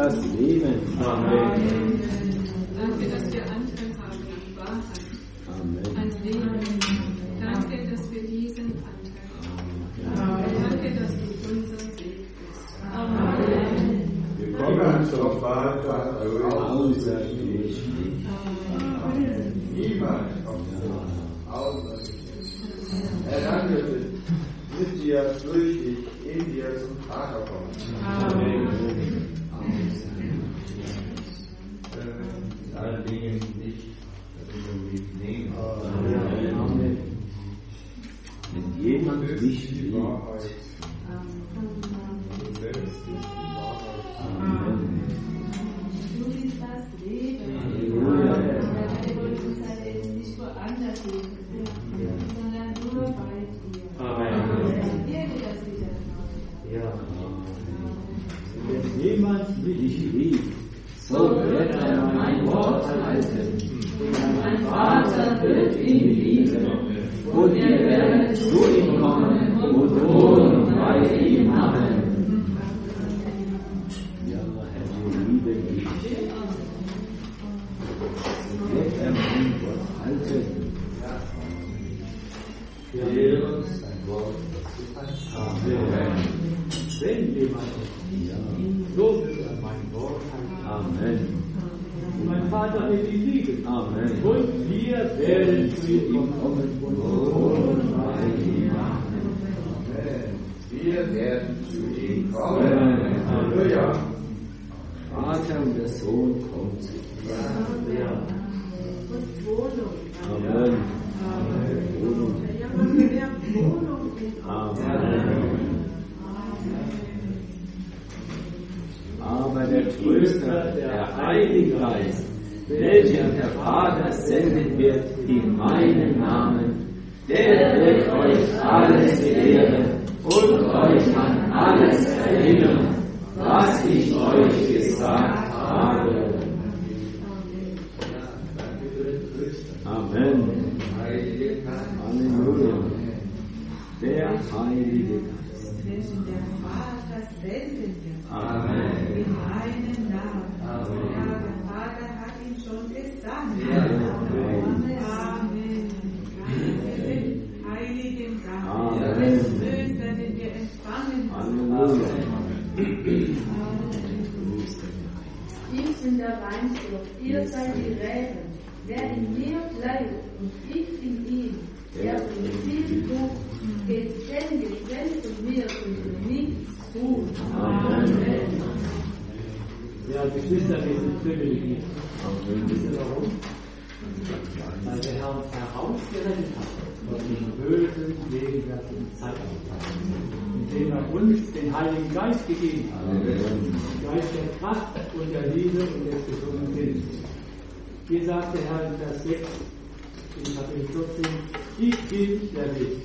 das Leben. Amen. Danke, dass wir Anteil haben an Wahrheit, Amen. an Leben. Danke, dass wir diesen Anteil haben. Danke, dass du unser Weg bist. Amen. Wir kommen zum Vater Außer dir steht. niemand außer dir. Er landete mit dir, durch dich, in dir zum Vater kommen. Amen. In allen Dingen nicht nehmen. Amen. Wenn jemand nicht die liebt, Wahrheit. Du selbst bist die Wahrheit. Amen. Du bist das Leben. Halleluja. Wir wollen unser Leben nicht woanders suchen, sondern nur bei dir. Amen. Wirke das wieder neu. Ja. Wenn jemand mich liebt, so wird er mein Wort halten. Mein Vater wird ihn lieben. Und wir werden zu ihm kommen und wohnen bei ihm machen. Ja, Herr, wir lieben dich. So wird er mein Wort halten. Lehre uns dein Wort, das du hast. Amen. Wenn jemand Ja. so wird er mein Wort halten. Amen. Mein Vater wird ihn lieben. Amen. Und wir werden zu ihm kommen und wohnen bei ihm. Amen. Wir werden zu ihm kommen. Amen. Halleluja. Vater und der Sohn kommen zu dir. Ja. Und Wohnung. Amen. Wohnung. Wir haben gelernt, Wohnung in Amen. Aber der Tröster, der Heilige Geist, welchen der Vater senden wird in meinem Namen, der wird euch alles lehren und euch an alles erinnern, was ich euch gesagt habe. Amen. Heilige Geist. Halleluja. Der Heilige Geist. welchen der Vater senden wird. Amen. In meinem Namen. Amen. Ja, der Vater hat ihn schon gesandt. Ja. Amen. Amen. Danke, den Heiligen Geist. Amen. Den Tröster, den wir empfangen haben. Halleluja. Ich bin der Weinstock, ihr seid die Reben. Wer in mir bleibt und ich in ihm, der bringt viel Frucht. Denn getrennt von mir könnt ihr nichts tun. Amen. Ja, Geschwister, wir sind privilegiert. Wisst ihr warum? Weil der Herr uns herausgerettet hat aus dem bösen, gegenwärtigen Zeitalter, indem er uns den Heiligen Geist gegeben hat. Den Geist der Kraft und der Liebe und des gesunden Willens. Hier sagt der Herr in Vers 6, in Kapitel 14, ich bin der Weg.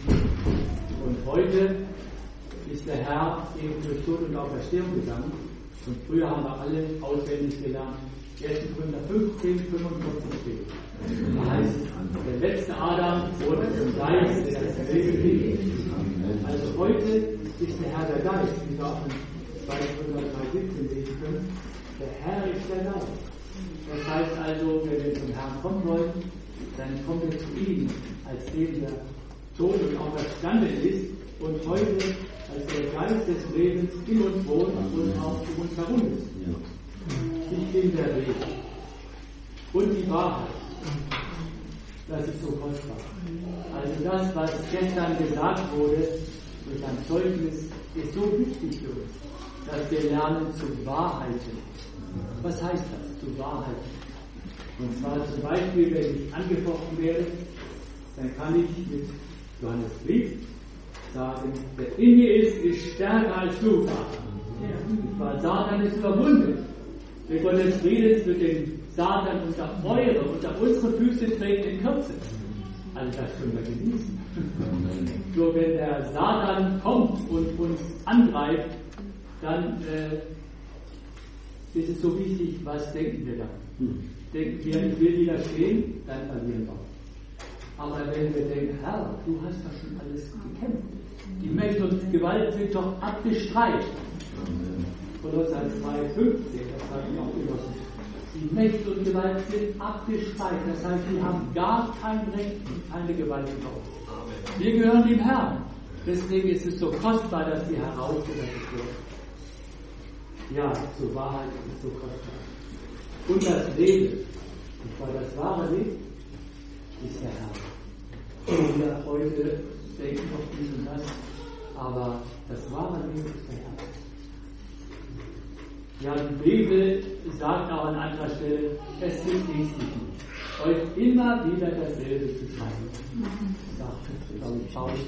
Und heute ist der Herr eben durch Tod und Auferstehung gegangen. Und früher haben wir alle auswendig gelernt. 1. Korinther 15, 45 steht. Da heißt, der letzte Adam wurde zum Geist, der das Leben gibt. Also heute ist der Herr der Geist, wie wir auch in 2. Korinther 3,17 lesen können. Der Herr ist der Geist. Das heißt also, wenn wir zum Herrn kommen wollen, dann kommen wir zu ihm, als dem der tot und auferstanden ist und heute als der Geist des Lebens in uns wohnt und auch um uns herum ist. Ich bin der Weg und die Wahrheit. Das ist so kostbar. Also das, was gestern gesagt wurde durch ein Zeugnis, ist so wichtig für uns, dass wir lernen zu wahrheiten. Was heißt das, zu wahrheiten? Und zwar zum Beispiel, wenn ich angefochten werde, dann kann ich mit Johannes Brief sagen, der in mir ist stärker als du, Satan. Weil Satan ist überwunden. Der Gottes Friedens wird den Satan unter unsere Füße treten in Kürze. Also das können wir genießen. So, wenn der Satan kommt und uns angreift, dann ist es so wichtig, was denken wir dann? Denken wir, ich will widerstehen, dann verlieren wir. Aber wenn wir denken, Herr, du hast doch schon alles gekämpft. Die Mächte und Gewalt sind doch abgestreift. Kolosser 2,15, das habe ich auch genossen. Die Mächte und Gewalt sind abgespeit, das heißt, sie haben gar kein Recht und keine Gewalt über uns. Wir gehören dem Herrn. Deswegen ist es so kostbar, dass wir herausgerettet werden. Ja, zur Wahrheit ist es so kostbar. Und das Leben, weil das wahre Leben ist der Herr. Wir heute denken auf dies und das, aber das wahre Leben ist der Herr. Ja, die Bibel sagt auch an anderer Stelle, es ist nicht, euch immer wieder dasselbe zu zeigen. Sagt, glaube ich, Paulus.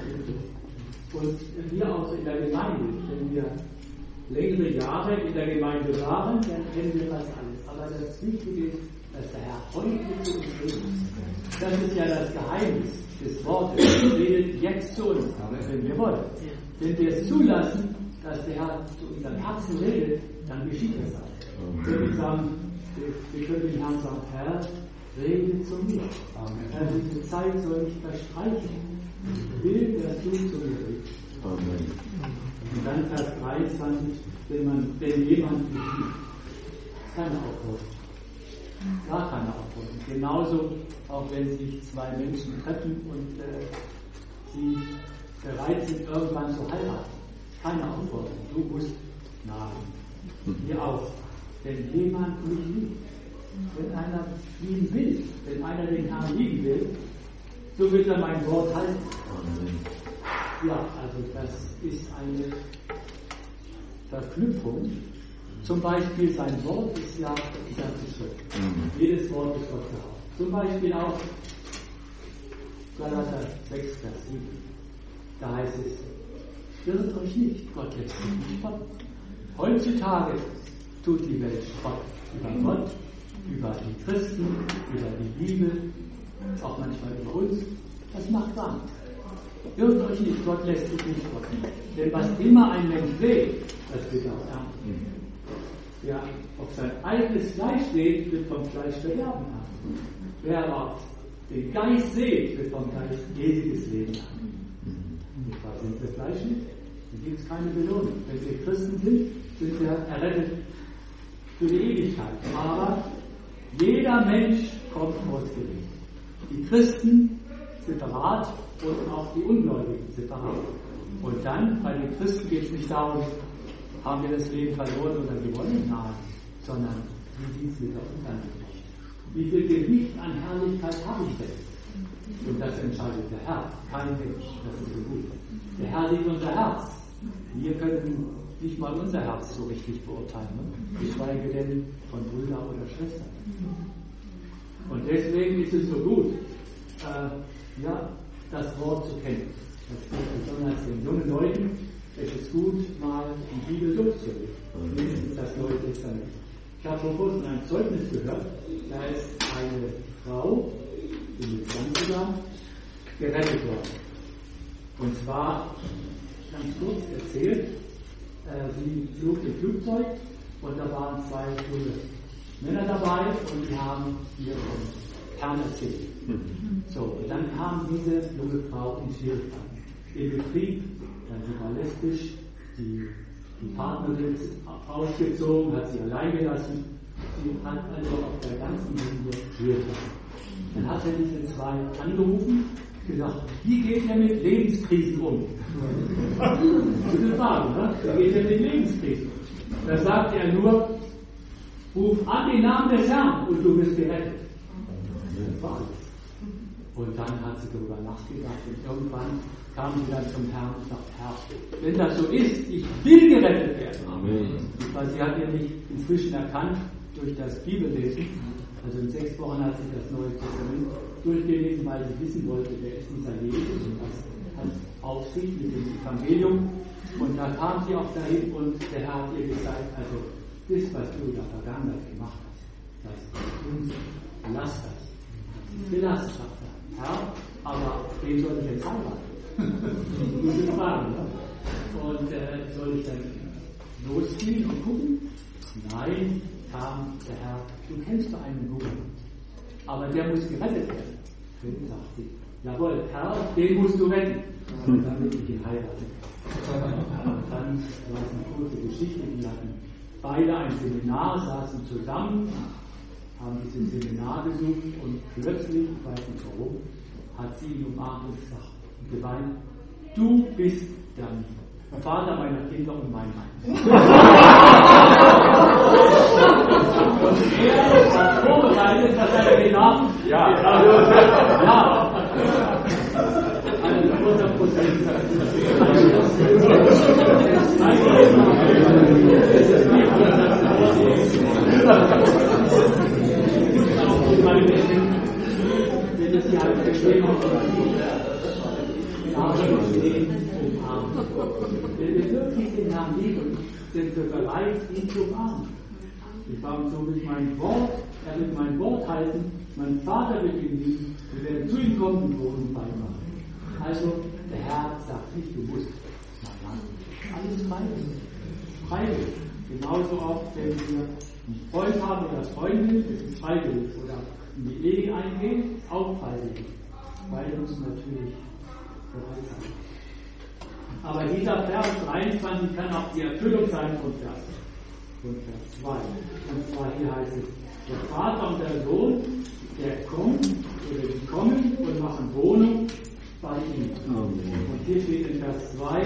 Und wir auch in der Gemeinde, wenn wir längere Jahre in der Gemeinde waren, dann kennen wir fast alles. Aber das Wichtige ist, dass der Herr heute zu uns redet. Das ist ja das Geheimnis des Wortes. Er redet jetzt zu uns, wenn wir wollen. Wenn wir es zulassen, dass der Herr zu unserem Herzen redet, dann geschieht das auch. Wenn wir sagen, wir können dem Herrn sagen, Herr, rede zu mir. Herr, diese Zeit soll nicht verstreichen. Ich will, dass du zu mir redest. Amen. Und dann Vers 23, wenn jemand mich liebt, keine Aufforderung. Gar keine Aufforderung. Genauso, auch wenn sich zwei Menschen treffen und sie bereit sind, irgendwann zu heiraten. Keine Aufforderung. Du musst nein. Mir auch. Wenn jemand mich liebt, wenn einer lieben will, wenn einer den Herrn lieben will, so wird er mein Wort halten. Ja, also das ist eine Verknüpfung. Zum Beispiel sein Wort ist ja die ganze Schrift. Jedes Wort ist Gott gehaucht. Zum Beispiel auch Galater 6, Vers 7. Da heißt es, irrt euch nicht, Gott lässt sich nicht spotten. Heutzutage tut die Welt Spott über Gott, über die Christen, über die Bibel, auch manchmal über uns. Das macht Angst. Irrt euch nicht, Gott lässt sich nicht spotten. Denn was immer ein Mensch sät, das wird er auch ernten. Wer auf sein eigenes Fleisch sät, wird vom Fleisch Verderben haben. Wer aber den Geist sät, wird vom Geist ewiges Leben haben. Und was sind wir fleischlich? Dann gibt es keine Belohnung. Wenn wir Christen sind wir errettet für die Ewigkeit. Aber jeder Mensch kommt vor das Gericht. Die Christen separat und auch die Ungläubigen separat. Und dann, bei den Christen geht es nicht darum, haben wir das Leben verloren oder gewonnen? Nein, sondern wie sieht es mit der Unterschied? Wie viel Gewicht an Herrlichkeit habe ich denn? Und das entscheidet der Herr, kein Mensch. Das ist so gut. Der Herr liebt unser Herz. Wir können nicht mal unser Herz so richtig beurteilen, geschweige denn von Brüder oder Schwestern. Und deswegen ist es so gut, das Wort zu kennen. Das ist besonders den jungen Leuten, es ist gut, mal die Bibel durchzulesen. Mindestens das Neue Testament. Ich habe vor kurzem ein Zeugnis gehört, da ist eine Frau, die mit 20 Jahren, gerettet worden. Und zwar, ganz kurz erzählt, sie flog im Flugzeug und da waren zwei junge Männer dabei und die haben ihr vom Herrn erzählt. So, und dann kam diese junge Frau in Schwierigkeiten. Im Betrieb, sie war lesbisch, die Partnerin ist ausgezogen, hat sie allein gelassen. Sie hat also auf der ganzen Linie Schwierigkeiten. Dann hat er diese zwei angerufen und gesagt, wie geht er mit Lebenskrisen um? Gute Frage, ne? Wie geht er mit Lebenskrisen? Da sagt er nur, ruf an den Namen des Herrn und du bist gerettet. Das war alles. Und dann hat sie darüber nachgedacht und irgendwann kam sie dann zum Herrn und sagte, Herr, wenn das so ist, ich will gerettet werden. Amen. Weil sie hat nämlich inzwischen erkannt, durch das Bibellesen, also in 6 Wochen hat sie das Neue Testament durchgelesen, weil sie wissen wollte, wer ist dieser Jesus und was hat auf sich mit dem Evangelium. Und da kam sie auch dahin und der Herr hat ihr gesagt, also das, was du in der Vergangenheit gemacht hast, das ist Unsinn. Lass das. Gelassen, sagt er. Herr, aber wen soll ich jetzt heiraten? Gute Frage, ne? Und soll ich dann losgehen und gucken? Nein, kam der Herr, du kennst doch einen Guten, aber der muss gerettet werden. Dann sagt sie, jawohl, Herr, den musst du retten, damit ich ihn heirate. Und dann war es eine kurze Geschichte, die hatten beide ein Seminar, saßen zusammen, haben dieses Seminar besucht und plötzlich, ich weiß nicht warum, hat sie ihn umarmt und gesagt, geweint, du bist der Vater meiner Kinder und mein Mann. Und er hat vorbereitet, was er gedacht. Ja. Ein großer Prozess. Wenn das die halt verstehen wenn wir wirklich den Herrn lieben, sind wir bereit, ihn zu umarmen. Ich habe so mit meinem Wort, er wird mein Wort halten, mein Vater wird ihn lieben, wir werden zu ihm kommen und Wohnung beimachen. Also, der Herr sagt nicht, du musst. Nein, alles freiwillig. Freiwillig. Genauso auch, wenn wir einen Freund haben oder Freundin, das ist freiwillig. Oder in die Ehe eingehen, ist auch freiwillig. Beide müssen natürlich bereit sein. Aber dieser Vers 23 kann auch die Erfüllung sein von Vers 2. Und zwar hier heißt es, der Vater und der Sohn, der kommt, oder die kommen und machen Wohnung bei ihm. Und hier steht in Vers 2,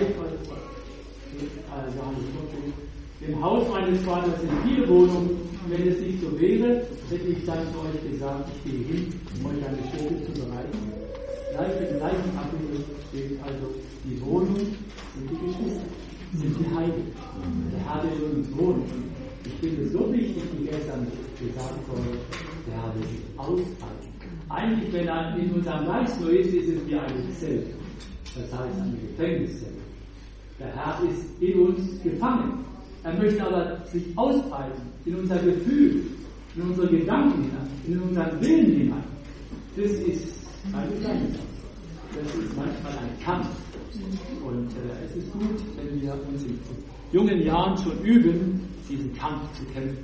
im Haus meines Vaters sind viele Wohnungen. Wenn es nicht so wäre, hätte ich dann zu euch gesagt, ich gehe hin, um euch eine Stätte zu bereiten. Gleich im gleichen Kapitel steht also, die Wohnung sind die Geschwister, sind die Heiligen. Der Herr will uns wohnen. Ich finde es so wichtig, wie gestern gesagt wurde, der Herr will sich ausbreiten. Eigentlich, wenn er in unserem Geist nur ist, ist es wie eine Zelle. Das heißt eine Gefängniszelle. Der Herr ist in uns gefangen. Er möchte aber sich ausbreiten in unser Gefühl, in unsere Gedanken hinein, in unseren Willen hinein. Das ist keine Kleinigkeit. Das ist manchmal ein Kampf. Und es ist gut, wenn wir uns in jungen Jahren schon üben, diesen Kampf zu kämpfen.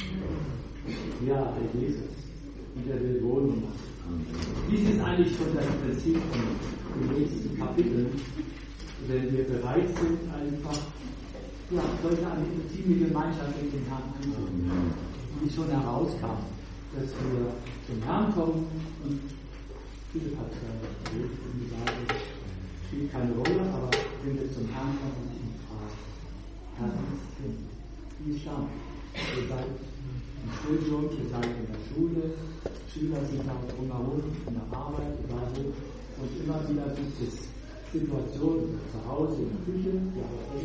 Ja, der Jesus. Und er will Wohnung machen. Dies ist eigentlich schon das Prinzip von den nächsten Kapiteln, wenn wir bereit sind, einfach solche eine intime Gemeinschaft mit dem Herrn anzunehmen. Wie schon herauskam, dass wir zum Herrn kommen und viele Parteien sagen, spielt keine Rolle, aber wenn wir zum Herrn kommen und ihn fragen, Herr, wie ist das? Ihr seid im Studium, ihr seid in der Schule, Schüler sind da drumherum, in der Arbeit, egal wo, und immer wieder gibt es Situationen zu Hause, in der Küche, ja,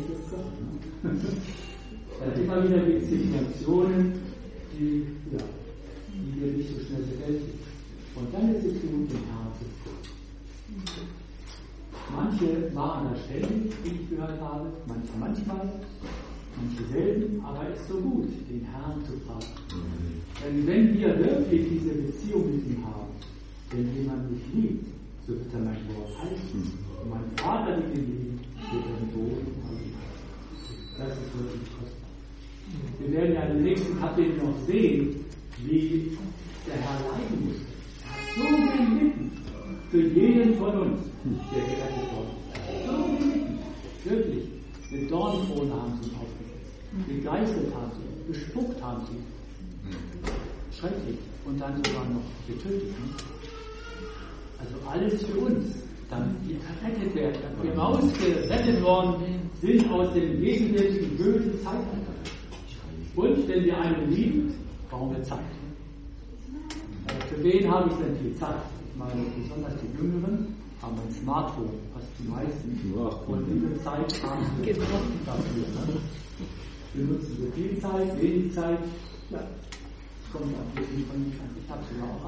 was ist das? Immer wieder gibt es Situationen, die wir nicht so schnell bewältigen. Und dann ist es gut, den Herrn zu fragen. Manche machen das ständig, wie ich gehört habe, manche manchmal, manche selten, aber es ist so gut, den Herrn zu fragen. Denn wenn wir wirklich diese Beziehung mit ihm haben, wenn jemand mich liebt, so wird er mein Wort halten. Und mein Vater wird ihn lieben, wird er den Boden halten. Das ist wirklich kostbar. Wir werden ja im nächsten Kapitel noch sehen, wie der Herr leiden muss. So gelitten für jeden von uns, der gerettet worden ist. So gelitten. Wirklich. Mit Dornenkrone haben sie ihn aufgesetzt. Gegeißelt haben sie ihn. Bespuckt haben sie ihn. Schrecklich. Und dann sogar noch getötet. Also alles für uns. Damit wir gerettet werden. Damit wir rausgerettet worden sind aus dem gegenwärtigen bösen Zeitalter. Und wenn wir einen lieben, brauchen wir Zeit. Für wen habe ich denn viel Zeit? Ich meine, besonders die Jüngeren haben ein Smartphone, fast die meisten. Und diese Zeit haben wir dafür. Ne? Wir nutzen so viel Zeit, wenig Zeit. Ja, kommt auch nicht von mir. Ich habe sogar auch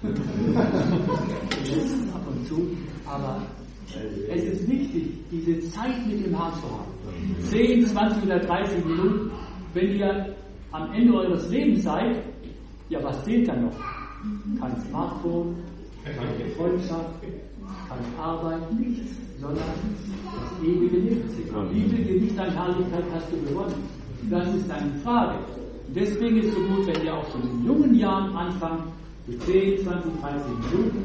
eins. Ab und zu. Aber es ist wichtig, diese Zeit mit dem Herrn zu haben. 10, 20 oder 30 Minuten. Wenn ihr am Ende eures Lebens seid, ja, was zählt dann noch? Kein Smartphone, keine Freundschaft, keine Arbeit, nichts, sondern das ewige Leben. Wie viel Gewicht an Herrlichkeit hast du gewonnen? Das ist eine Frage. Deswegen ist es so gut, wenn ihr auch schon in jungen Jahren anfangt, für 10, 20, 30 Minuten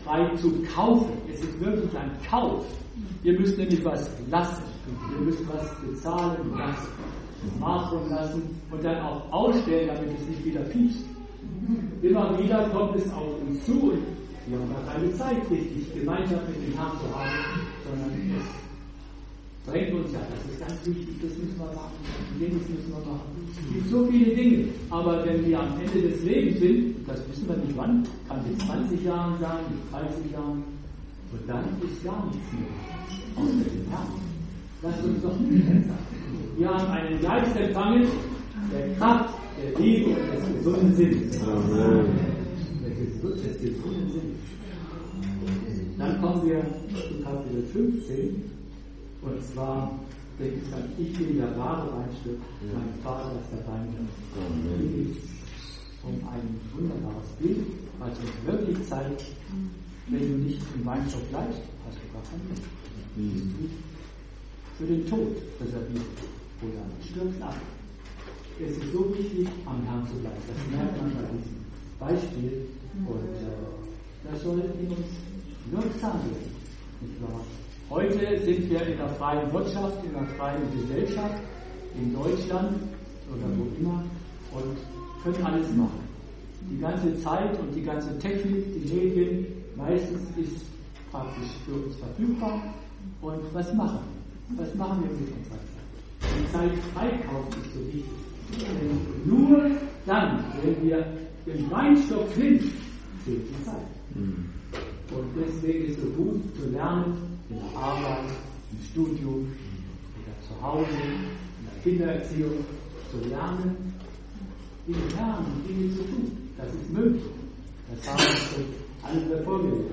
frei zu kaufen. Es ist wirklich ein Kauf. Ihr müsst nämlich was lassen. Ihr müsst was bezahlen lassen, machen lassen und dann auch ausstellen, damit es nicht wieder piepst. Immer wieder kommt es auf uns zu und wir haben gar keine Zeit, richtig Gemeinschaft mit dem Herrn zu haben, sondern es drängt uns ja, das ist ganz wichtig, das müssen wir machen, jenes müssen wir machen. Es gibt so viele Dinge, aber wenn wir am Ende des Lebens sind, das wissen wir nicht wann, kann mit 20 Jahren sein, mit 30 Jahren, und dann ist gar nichts mehr außer dem Herrn. Lasst uns doch nicht sagen. Wir haben einen Geist empfangen, der Kraft, der Liebe und des gesunden Sinnes. Amen. Des gesunden Sinnes. Dann kommen wir zu Kapitel 15. Und zwar denke ich dann, ich bin der wahre Weinstock, mein Vater ist der Weinstock. Hier geht es um ein wunderbares Bild, was uns wirklich zeigt, wenn du nicht im Weinstock bleibst, hast du gar kein Leben. Für den Tod reserviert oder stirbst ab. Es ist so wichtig, am Herrn zu bleiben. Das merkt man bei diesem Beispiel. Und das soll in uns wirksam werden. Nicht wahr? Heute sind wir in der freien Wirtschaft, in der freien Gesellschaft, in Deutschland oder wo immer und können alles machen. Die ganze Zeit und die ganze Technik, die Medien, meistens ist praktisch für uns verfügbar. Und was machen wir? Was machen wir mit unserer Zeit? Die Zeit freikaufen ist so wichtig. Denn nur dann, wenn wir im Weinstock sind, zählt die Zeit. Und deswegen ist es so gut zu lernen, in der Arbeit, im Studium oder zu Hause, in der Kindererziehung, zu lernen, im Herrn Dinge zu tun. Das ist möglich. Das haben uns schon andere vorgelegt.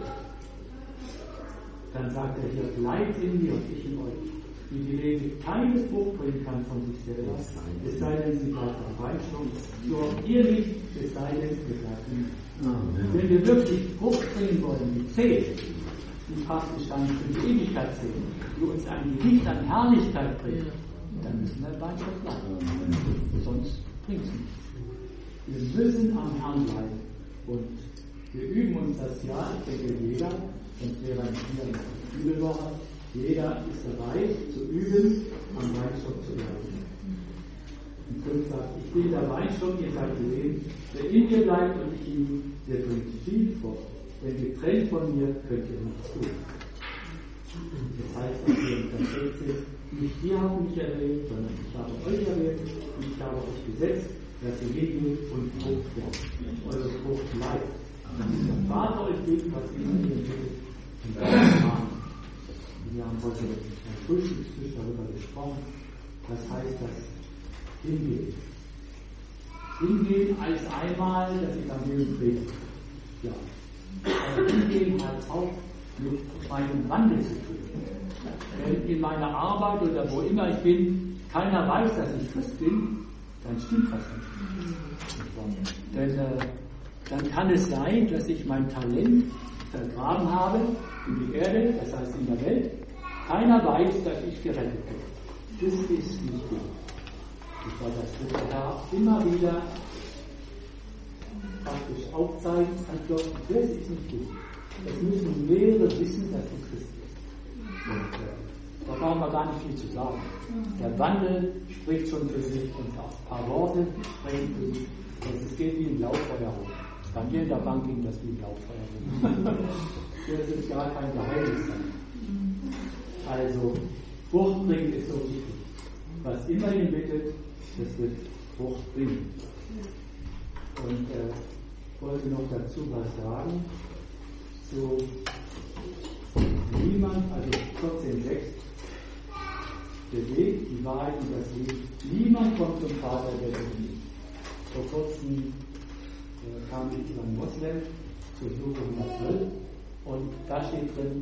Dann sagt er hier, bleibt in mir und ich in euch. Die Rebe keine Frucht bringen kann von sich selber, es sei denn, sie bleibt am Weinstock, so auch ihr nicht, es sei denn, ihr bleibt in mir. Wenn wir wirklich Frucht bringen wollen, die zählt, die praktisch dann für die Ewigkeit zählen, die uns ein Gewicht an Herrlichkeit bringt, dann müssen wir im Weinstock bleiben. Sonst bringt es nichts. Wir müssen am Herrn bleiben. Und wir üben uns das Jahr, ich denke jeder, sonst wäre hier in der Bibelwoche, jeder ist bereit zu üben, am Weinstock zu bleiben. Und 5 sagt, ich bin der Weinstock, ihr seid die Reben, wer in mir bleibt und ich in ihm, der bringt viel fort. Denn getrennt von mir könnt ihr nichts tun. Das heißt, dass wir in Vers 16, nicht ihr habt mich erwählt, sondern ich habe euch erwählt und ich habe euch gesetzt, dass ihr hingeht und Frucht bringt. Eure Frucht bleibt. Damit der Vater euch gibt, was immer ihr bittet, und das machen. Wir haben heute am Frühstückstisch darüber gesprochen. Was heißt das? Hingehen. Hingehen als einmal das Evangelium predigen. Ja. Aber hingehen hat auch mit meinem Wandel zu tun. Wenn in meiner Arbeit oder wo immer ich bin, keiner weiß, dass ich Christ bin, dann stimmt das nicht. Denn dann kann es sein, dass ich mein Talent vergraben habe in die Erde, das heißt in der Welt. Keiner weiß, dass ich gerettet bin. Das ist nicht gut. Ich war das wird der Herr immer wieder praktisch aufzeigen, anklopfen. Das ist nicht gut. Es müssen mehrere wissen, dass du Christ bist. Und da brauchen wir gar nicht viel zu sagen. Der Wandel spricht schon für sich und auch ein paar Worte sprechen für sich. Und es geht wie ein Lauffeuer hoch. Bei mir in der Bank ging das wie ein Lauffeuer hoch. Das ist gar kein Geheimnis. Also, Frucht bringen ist so wichtig. Was immer ihr bittet, das wird Frucht bringen. Und ich wollte noch dazu was sagen. So, niemand, also 14,6, der Weg, die Wahrheit und das Leben. Niemand kommt zum Vater, der nicht. Vor kurzem kam ich über einen Moslem zur Suche 112 und da steht drin,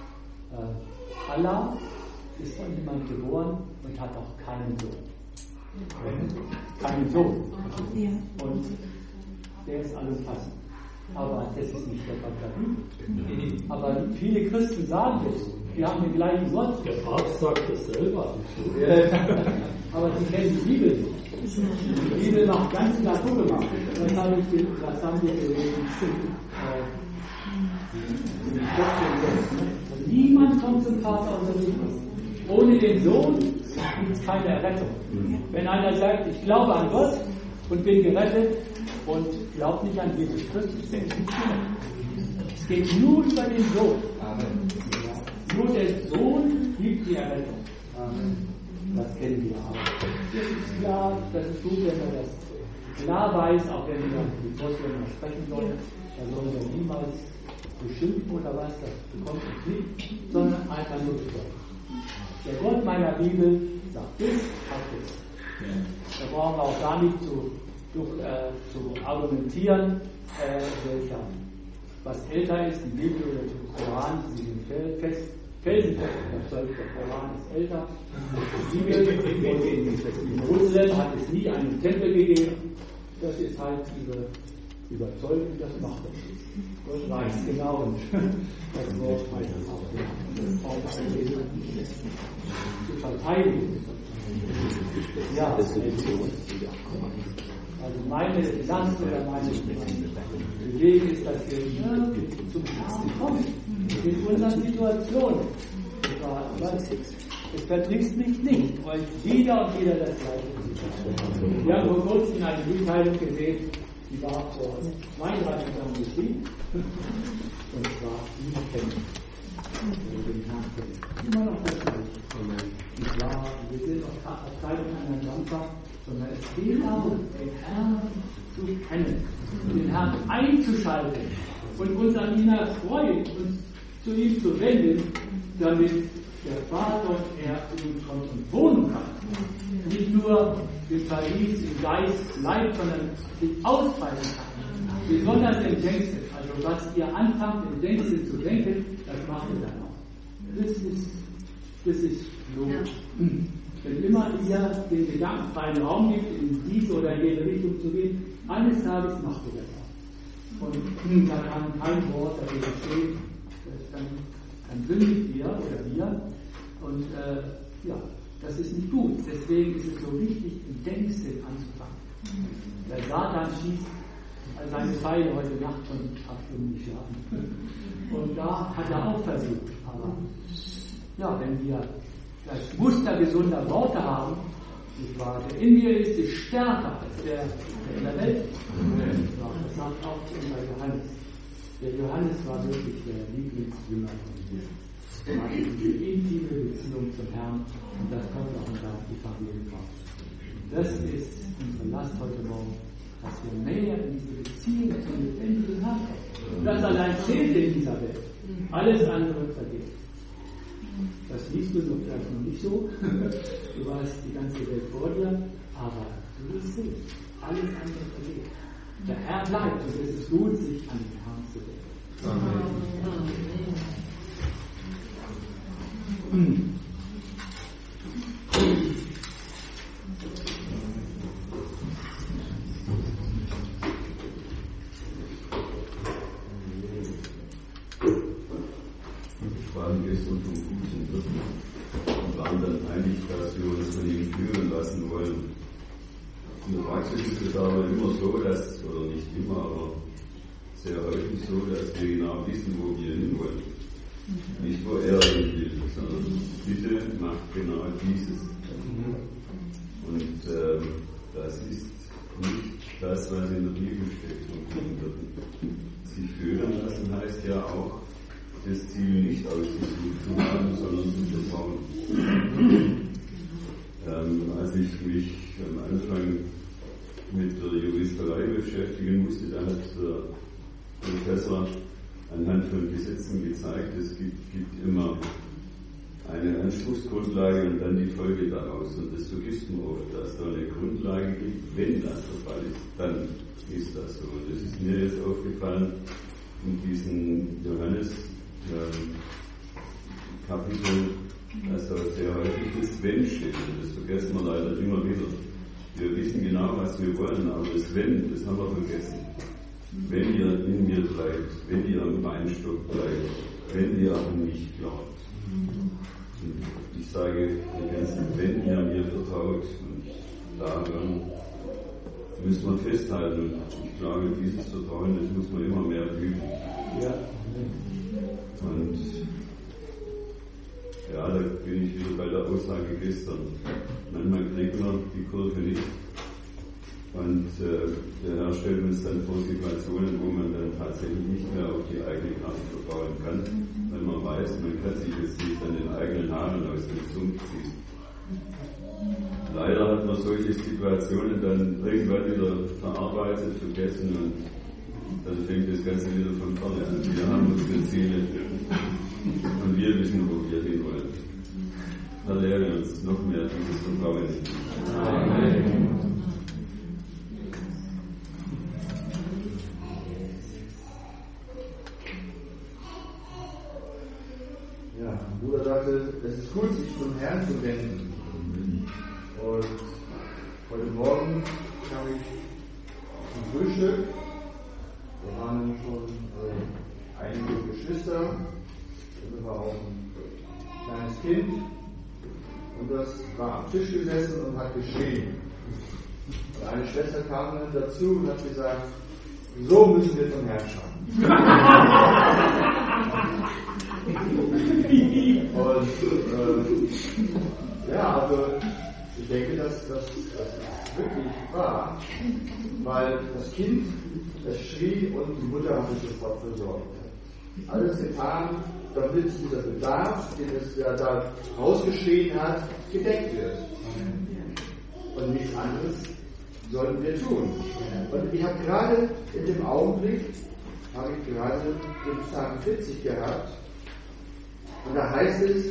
Allah ist von jemand geboren und hat auch keinen Sohn. Keinen Sohn. Und der ist allumfassend. Aber das ist nicht der Gott der Bibel. Aber viele Christen sagen das. Wir haben den gleichen Gott. Der Papst sagt das selber. Aber sie kennen die Bibel nicht. Die Bibel macht ganz klar zugemacht. Das haben wir gelesen. Und niemand kommt zum Vater außer durch uns. Ohne den Sohn gibt es keine Errettung. Wenn einer sagt, ich glaube an Gott und bin gerettet und glaubt nicht an Jesus Christus, der ist nicht gerettet. Es geht nur über den Sohn. Nur der Sohn gibt die Errettung. Das kennen wir auch. Das ist klar, das ist gut, wenn man das klar weiß, auch wenn wir die Vorstellung sprechen sollen. Da sollen wir niemals beschimpfen oder was, das bekommt uns nicht, sondern einfach nur befolgen. Der Gott meiner Bibel sagt das, hat das. Da brauchen wir auch gar nicht zu argumentieren, welcher was älter ist, die Bibel oder der Koran, sie sind felsenfest überzeugt, der Koran ist älter. Die Bibel in Russland hat es nie einen Tempel gegeben. Das ist halt diese Überzeugung, das macht das. Das weiß genau und das Wort heißt es auch. Zu verteidigen. Ja, also meine Last oder meine Bewegung ist, dass wir zum Herrn kommen. In unseren Situationen. Es verdrießt mich nicht, weil jeder und jeder das Gleiche. Wir haben vor kurzem eine Mitteilung gesehen, die war vor 32 Jahren geschrieben. Und zwar, die kennen. Den Herrn kennen. Immer noch das Gleiche. Wir sind auf keinen anderen Dampfer, sondern es geht darum, den Herrn zu kennen, den Herrn einzuschalten und uns an ihn erfreuen, uns zu ihm zu wenden, damit der Vater und er in uns kommt und wohnen kann. Nicht nur im Paris, im Geist bleibt, sondern sich ausbreiten kann. Besonders im Denken. Also was ihr anfangt, im Denken zu denken, das macht ihr dann auch. Das ist logisch. Wenn immer ihr den Gedanken freien Raum gibt, in diese oder jene Richtung zu gehen, eines Tages macht ihr das auch. Und da kann kein Wort dagegen stehen, dann sündigt ihr oder wir. Und das ist nicht gut. Deswegen ist es so wichtig, im Denksinn anzufangen. Der Satan schießt seine Pfeile heute Nacht schon 8 Stunden nicht schlafen. Und da hat er auch versucht. Aber wenn wir das Muster gesunder Worte haben, der in mir ist stärker als der in der Welt. Das sagt auch unser Johannes. Der Johannes war wirklich der Lieblingsjünger von Jesus. Er hatte diese intime Beziehung zum Herrn und das kommt auch in seinem Evangelium raus. Das ist unsere Last heute Morgen, dass wir näher in diese Beziehung zum lebendigen Herrn kommen. Das allein zählt in dieser Welt. Alles andere vergeht. Das liest du vielleicht noch nicht so. Du weißt die ganze Welt vor dir, aber du wirst sehen. Alles andere vergeht. Der Herr bleibt und es ist gut, sich an den Herrn zu wenden. Amen. Die Fragen gestern vom guten Hirten und waren dann einig, dass wir uns von ihm führen lassen wollen. In der Praxis ist es aber immer so, oder nicht immer, aber sehr häufig so, dass wir genau wissen, wo wir hinwollen. Nicht, wo er hin will, sondern bitte macht genau dieses. Und das ist nicht das, was in der Bibel steht vom guten Hirten. Sich führen lassen heißt ja auch, das Ziel nicht ausgesucht zu haben, sondern zu vertrauen. Als ich mich am Anfang mit der Juristerei beschäftigen musste, da hat der Professor anhand von Gesetzen gezeigt, es gibt immer eine Anspruchsgrundlage und dann die Folge daraus. Und das vergisst man oft, dass da eine Grundlage gibt. Wenn das der Fall ist, dann ist das so. Und das ist mir jetzt aufgefallen in diesem Johannes Kapitel, dass da sehr häufig das Wenn steht. Und das vergessen wir leider immer wieder. Wir wissen genau, was wir wollen, aber das Wenn, das haben wir vergessen. Wenn ihr in mir bleibt, wenn ihr am Weinstock bleibt, wenn ihr an mich glaubt. Und ich sage ergänzend, wenn ihr mir vertraut und daran müssen wir festhalten. Und ich glaube, dieses Vertrauen, das muss man immer mehr üben. Ja. Und ja, da bin ich wieder bei der Aussage gestern. Manchmal kriegt man die Kurve nicht. Und der Herr stellt uns dann vor Situationen, wo man dann tatsächlich nicht mehr auf die eigene Kraft vertrauen kann, wenn man weiß, man kann sich jetzt nicht an den eigenen Haaren aus dem Sumpf ziehen. Leider hat man solche Situationen dann irgendwann wieder verarbeitet, vergessen und dann fängt das Ganze wieder von vorne an. Wir haben unsere Ziele und wir wissen, wo wir hinwollen. Herr, lehre uns noch mehr dieses Vertrauen. Amen. Ja, mein Bruder sagte, es ist gut, sich zum Herrn zu wenden. Und heute Morgen kam ich zum Frühstück. Wir waren schon einige Geschwister. Da war auch ein kleines Kind. Und das war am Tisch gesessen und hat geschrien. Und eine Schwester kam dann dazu und hat gesagt, so müssen wir zum Herrn schauen. Und ja, also ich denke, dass das wirklich war, weil das Kind, es schrie und die Mutter hat sich sofort versorgt. Alles getan, damit dieser Bedarf, den es da rausgeschrien hat, gedeckt wird. Und nichts anderes sollten wir tun. Und ich habe gerade in dem Augenblick, den Psalm 40 gehabt, und da heißt es,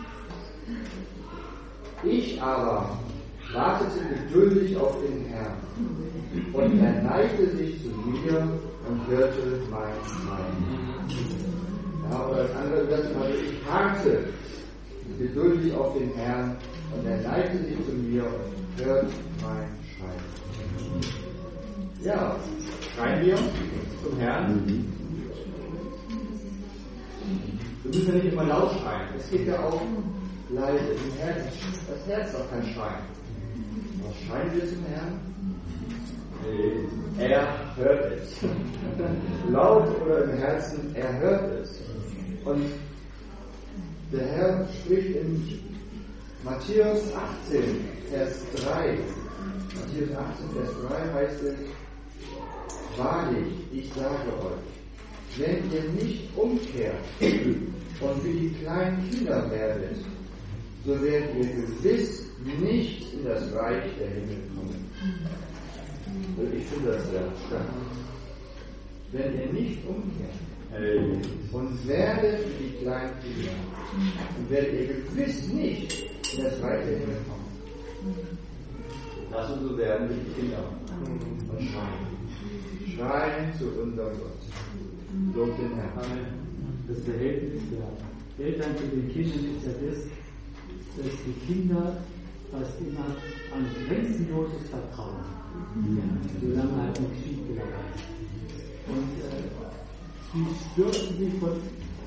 ich aber wartete geduldig auf den Herrn, und er neigte sich zu mir und hörte mein Schreien. Ja, oder das andere gesagt, also ich harrte geduldig auf den Herrn, und er neigte sich zu mir und hörte mein Schreien. Ja, schreien wir zum Herrn. Wir müssen ja nicht immer laut schreien. Es geht ja auch leise im Herzen. Das Herz darf kein Schreien. Was schreien wir zum Herrn? Er hört es. Laut oder im Herzen, er hört es. Und der Herr spricht in Matthäus 18, Vers 3. Matthäus 18, Vers 3 heißt es, wahrlich, ich sage euch, wenn ihr nicht umkehrt und wie die kleinen Kinder werdet, so werdet ihr gewiss nicht in das Reich der Himmel kommen. Und ich finde das sehr stark. Wenn ihr nicht umkehrt und werdet wie die kleinen Kinder, dann werdet ihr gewiss nicht in das Reich der Himmel kommen. Lass uns so werden wie die Kinder und schreien. Schreien zu unserem Gott. Lob den Herrn. Das Verhältnis der Eltern zu den Kindern ist ja das, dass die Kinder fast immer ein grenzenloses Vertrauen haben, solange halt noch schiefgelaufen ist. Und die stürzen sich von,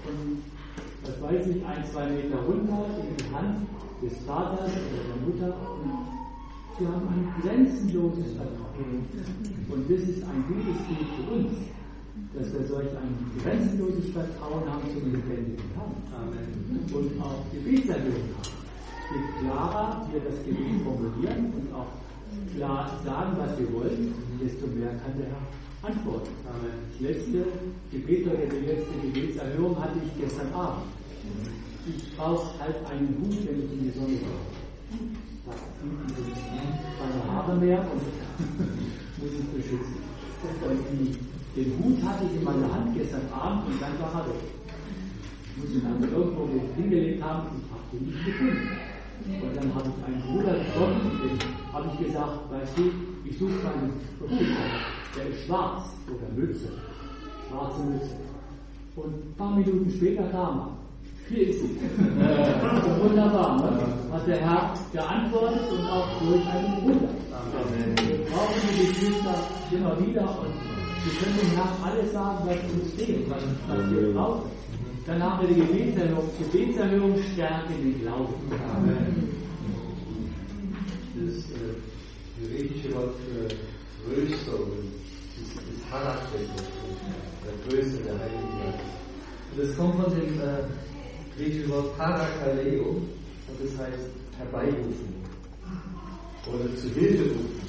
was weiß ich, 1-2 Meter runter in die Hand des Vaters oder der Mutter und sie haben ein grenzenloses Vertrauen. Und das ist ein gutes Bild für uns, dass wir solch ein grenzenloses Vertrauen haben zum lebendigen Herrn. Und auch Gebetserhörung haben. Je klarer wir das Gebet formulieren und auch klar sagen, was wir wollen, desto mehr kann der Herr antworten. Das letzte Gebet oder die letzte Gebetserhörung hatte ich gestern Abend. Ich brauche halt einen Hut, wenn ich in die Sonne gehe. Da sind keine Haare mehr und muss ich beschützen. Und den Hut hatte ich in meiner Hand gestern Abend und dann war er weg. Ich muss ihn dann irgendwo hingelegt haben und habe ihn nicht gefunden. Und dann habe ich einen Bruder getroffen und dem habe ich gesagt, weißt du, ich suche meinen Hut, der ist schwarz oder Mütze, schwarze Mütze. Und ein paar Minuten später kam er. Hier ist sie. Wunderbar. Ne? Hat der Herr geantwortet und auch durch einen Wunder. Wir brauchen die Geschwister immer wieder und wir können dem Herrn alles sagen, was uns fehlt, was wir brauchen. Dann haben wir die Gebetserhörung. Gebetserhörung stärkt den Glauben. Das griechische Wort für Tröster und das Parakletos, der Tröster, der Heilige Geist. Und das kommt von dem griechischen Wort Parakaleo, und das heißt herbeirufen oder zu Hilfe rufen,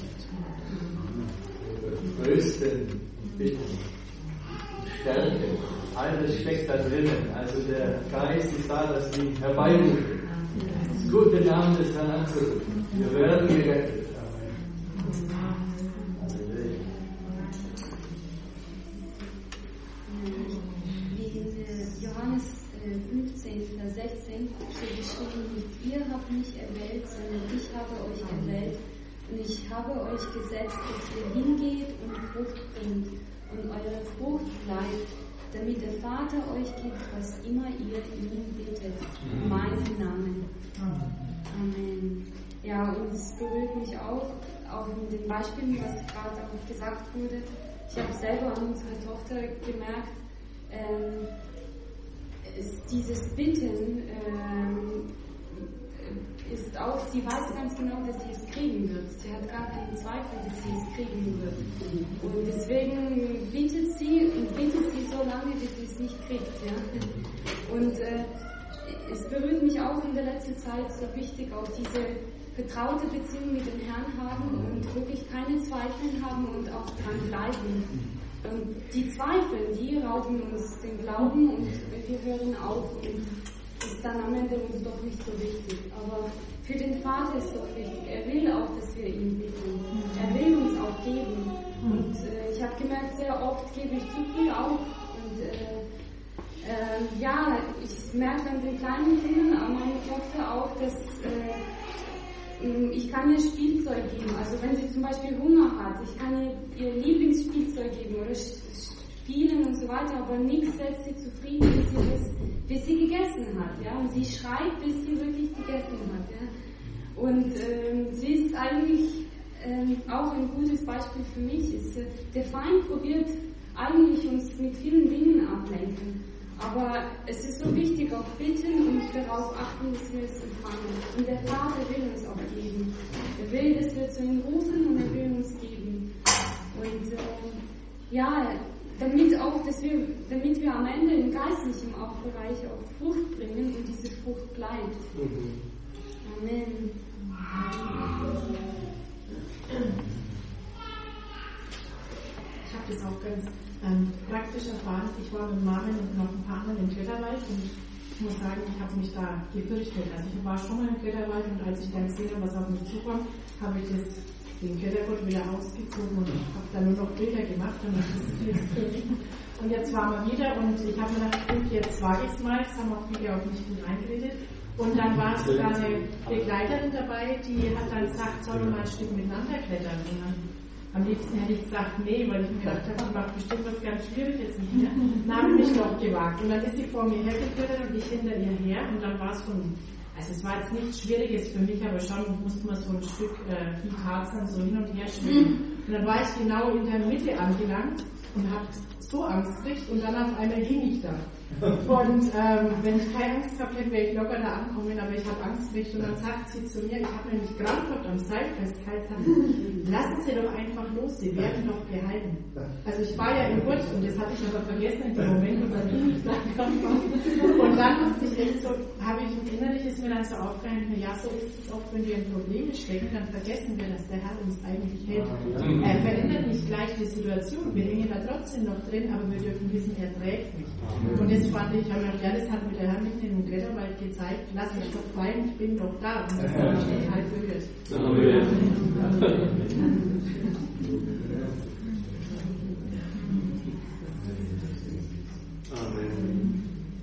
oder trösten, bitten, Stärke. All das steckt da drinnen. Also der Geist ist da, dass wir herbeirufen. Das gute Namen des Herrn anzurufen. Wir werden gerettet. In Johannes 15, Vers 16 steht geschrieben, ihr habt mich erwählt, sondern ich habe euch erwählt und ich habe euch gesetzt, dass ihr hingeht und Frucht bringt und eure Frucht bleibt, damit der Vater euch gibt, was immer ihr ihn bittet, in meinem Namen. Amen. Ja, und es berührt mich auch in den Beispielen, was gerade auch gesagt wurde. Ich habe selber an unserer Tochter gemerkt, dieses Bitten ist auch, sie weiß ganz genau, dass sie es kriegen wird. Sie hat gar keinen Zweifel, dass sie es kriegen wird. Und deswegen bittet sie so lange, bis sie es nicht kriegt. Ja? Und es berührt mich auch in der letzten Zeit so wichtig, auch diese vertraute Beziehung mit dem Herrn haben und wirklich keine Zweifel haben und auch dran bleiben. Und die Zweifel, die rauben uns den Glauben und wir hören auf und ist dann am Ende uns doch nicht so wichtig. Aber für den Vater ist es doch wichtig. Er will auch, dass wir ihn bitten. Er will uns auch geben. Und ich habe gemerkt, sehr oft gebe ich zu viel auf. Und ich merke an den kleinen Kindern, an meiner Tochter auch, dass ich kann ihr Spielzeug geben. Also wenn sie zum Beispiel Hunger hat, ich kann ihr Lieblingsspielzeug geben oder spielen und so weiter, aber nichts setzt sie zufrieden, bis sie gegessen hat. Ja? Und sie schreit, bis sie wirklich gegessen hat. Ja? Und sie ist eigentlich auch ein gutes Beispiel für mich. Der Feind probiert eigentlich uns mit vielen Dingen ablenken. Aber es ist so wichtig, auch bitten und darauf achten, dass wir es empfangen. Und der Vater will uns auch geben. Er will, dass wir zu ihm rufen und er will uns geben. Und damit wir am Ende im geistlichen auch Bereich auch Frucht bringen und diese Frucht bleibt. Amen. Ich habe das auch ganz praktisch erfahren. Ich war mit Marvin und noch ein paar anderen im Kletterwald und ich muss sagen, ich habe mich da gefürchtet. Also ich war schon mal im Kletterwald und als ich dann gesehen habe, was auf mich zukommt, habe ich den Klettergurt wieder ausgezogen und habe dann nur noch Bilder gemacht und das ist jetzt drin. Und jetzt waren wir wieder und ich habe mir gedacht, gut, jetzt wage ich es mal. Es haben auch viele auf mich gut eingeredet. Und dann war sogar eine Begleiterin dabei, die hat dann gesagt, sollen wir mal ein Stück miteinander klettern. Und dann, am liebsten hätte ich gesagt, nee, weil ich mir gedacht habe, ich mache bestimmt was ganz Schwieriges mit mir. Dann habe ich mich doch gewagt. Und dann ist sie vor mir hergeklettert und ich hinter ihr her. Und dann war es es war jetzt nichts Schwieriges für mich, aber schon musste man so ein Stück wie Tarzan so hin und her schwimmen. Und dann war ich genau in der Mitte angelangt und habe so Angst gekriegt und dann auf einmal hing ich da. Und wenn ich keine Angst gehabt hätte, wäre ich locker da ankommen, aber ich habe Angst gekriegt und dann sagt sie zu mir, ich habe nämlich krampfhaft am Seil festgehalten, lassen Sie doch einfach los, Sie werden doch gehalten. Also ich war ja im Gurt und das hatte ich aber vergessen in dem Moment und dann ging ich da krampfhaft. Und dann musste ich echt so, innerlich ist mir dann so aufgehalten, ja, so ist es oft, wenn wir in Probleme stecken, dann vergessen wir, dass der Herr uns eigentlich hält. Er verändert nicht gleich die Situation, wir hängen da trotzdem noch drin, aber wir dürfen wissen, er trägt mich. Und das fand ich, das hat mir der Herr nicht in dem Kletterwald gezeigt, lass mich doch fallen, ich bin doch da. Und das habe ich total berührt. Amen.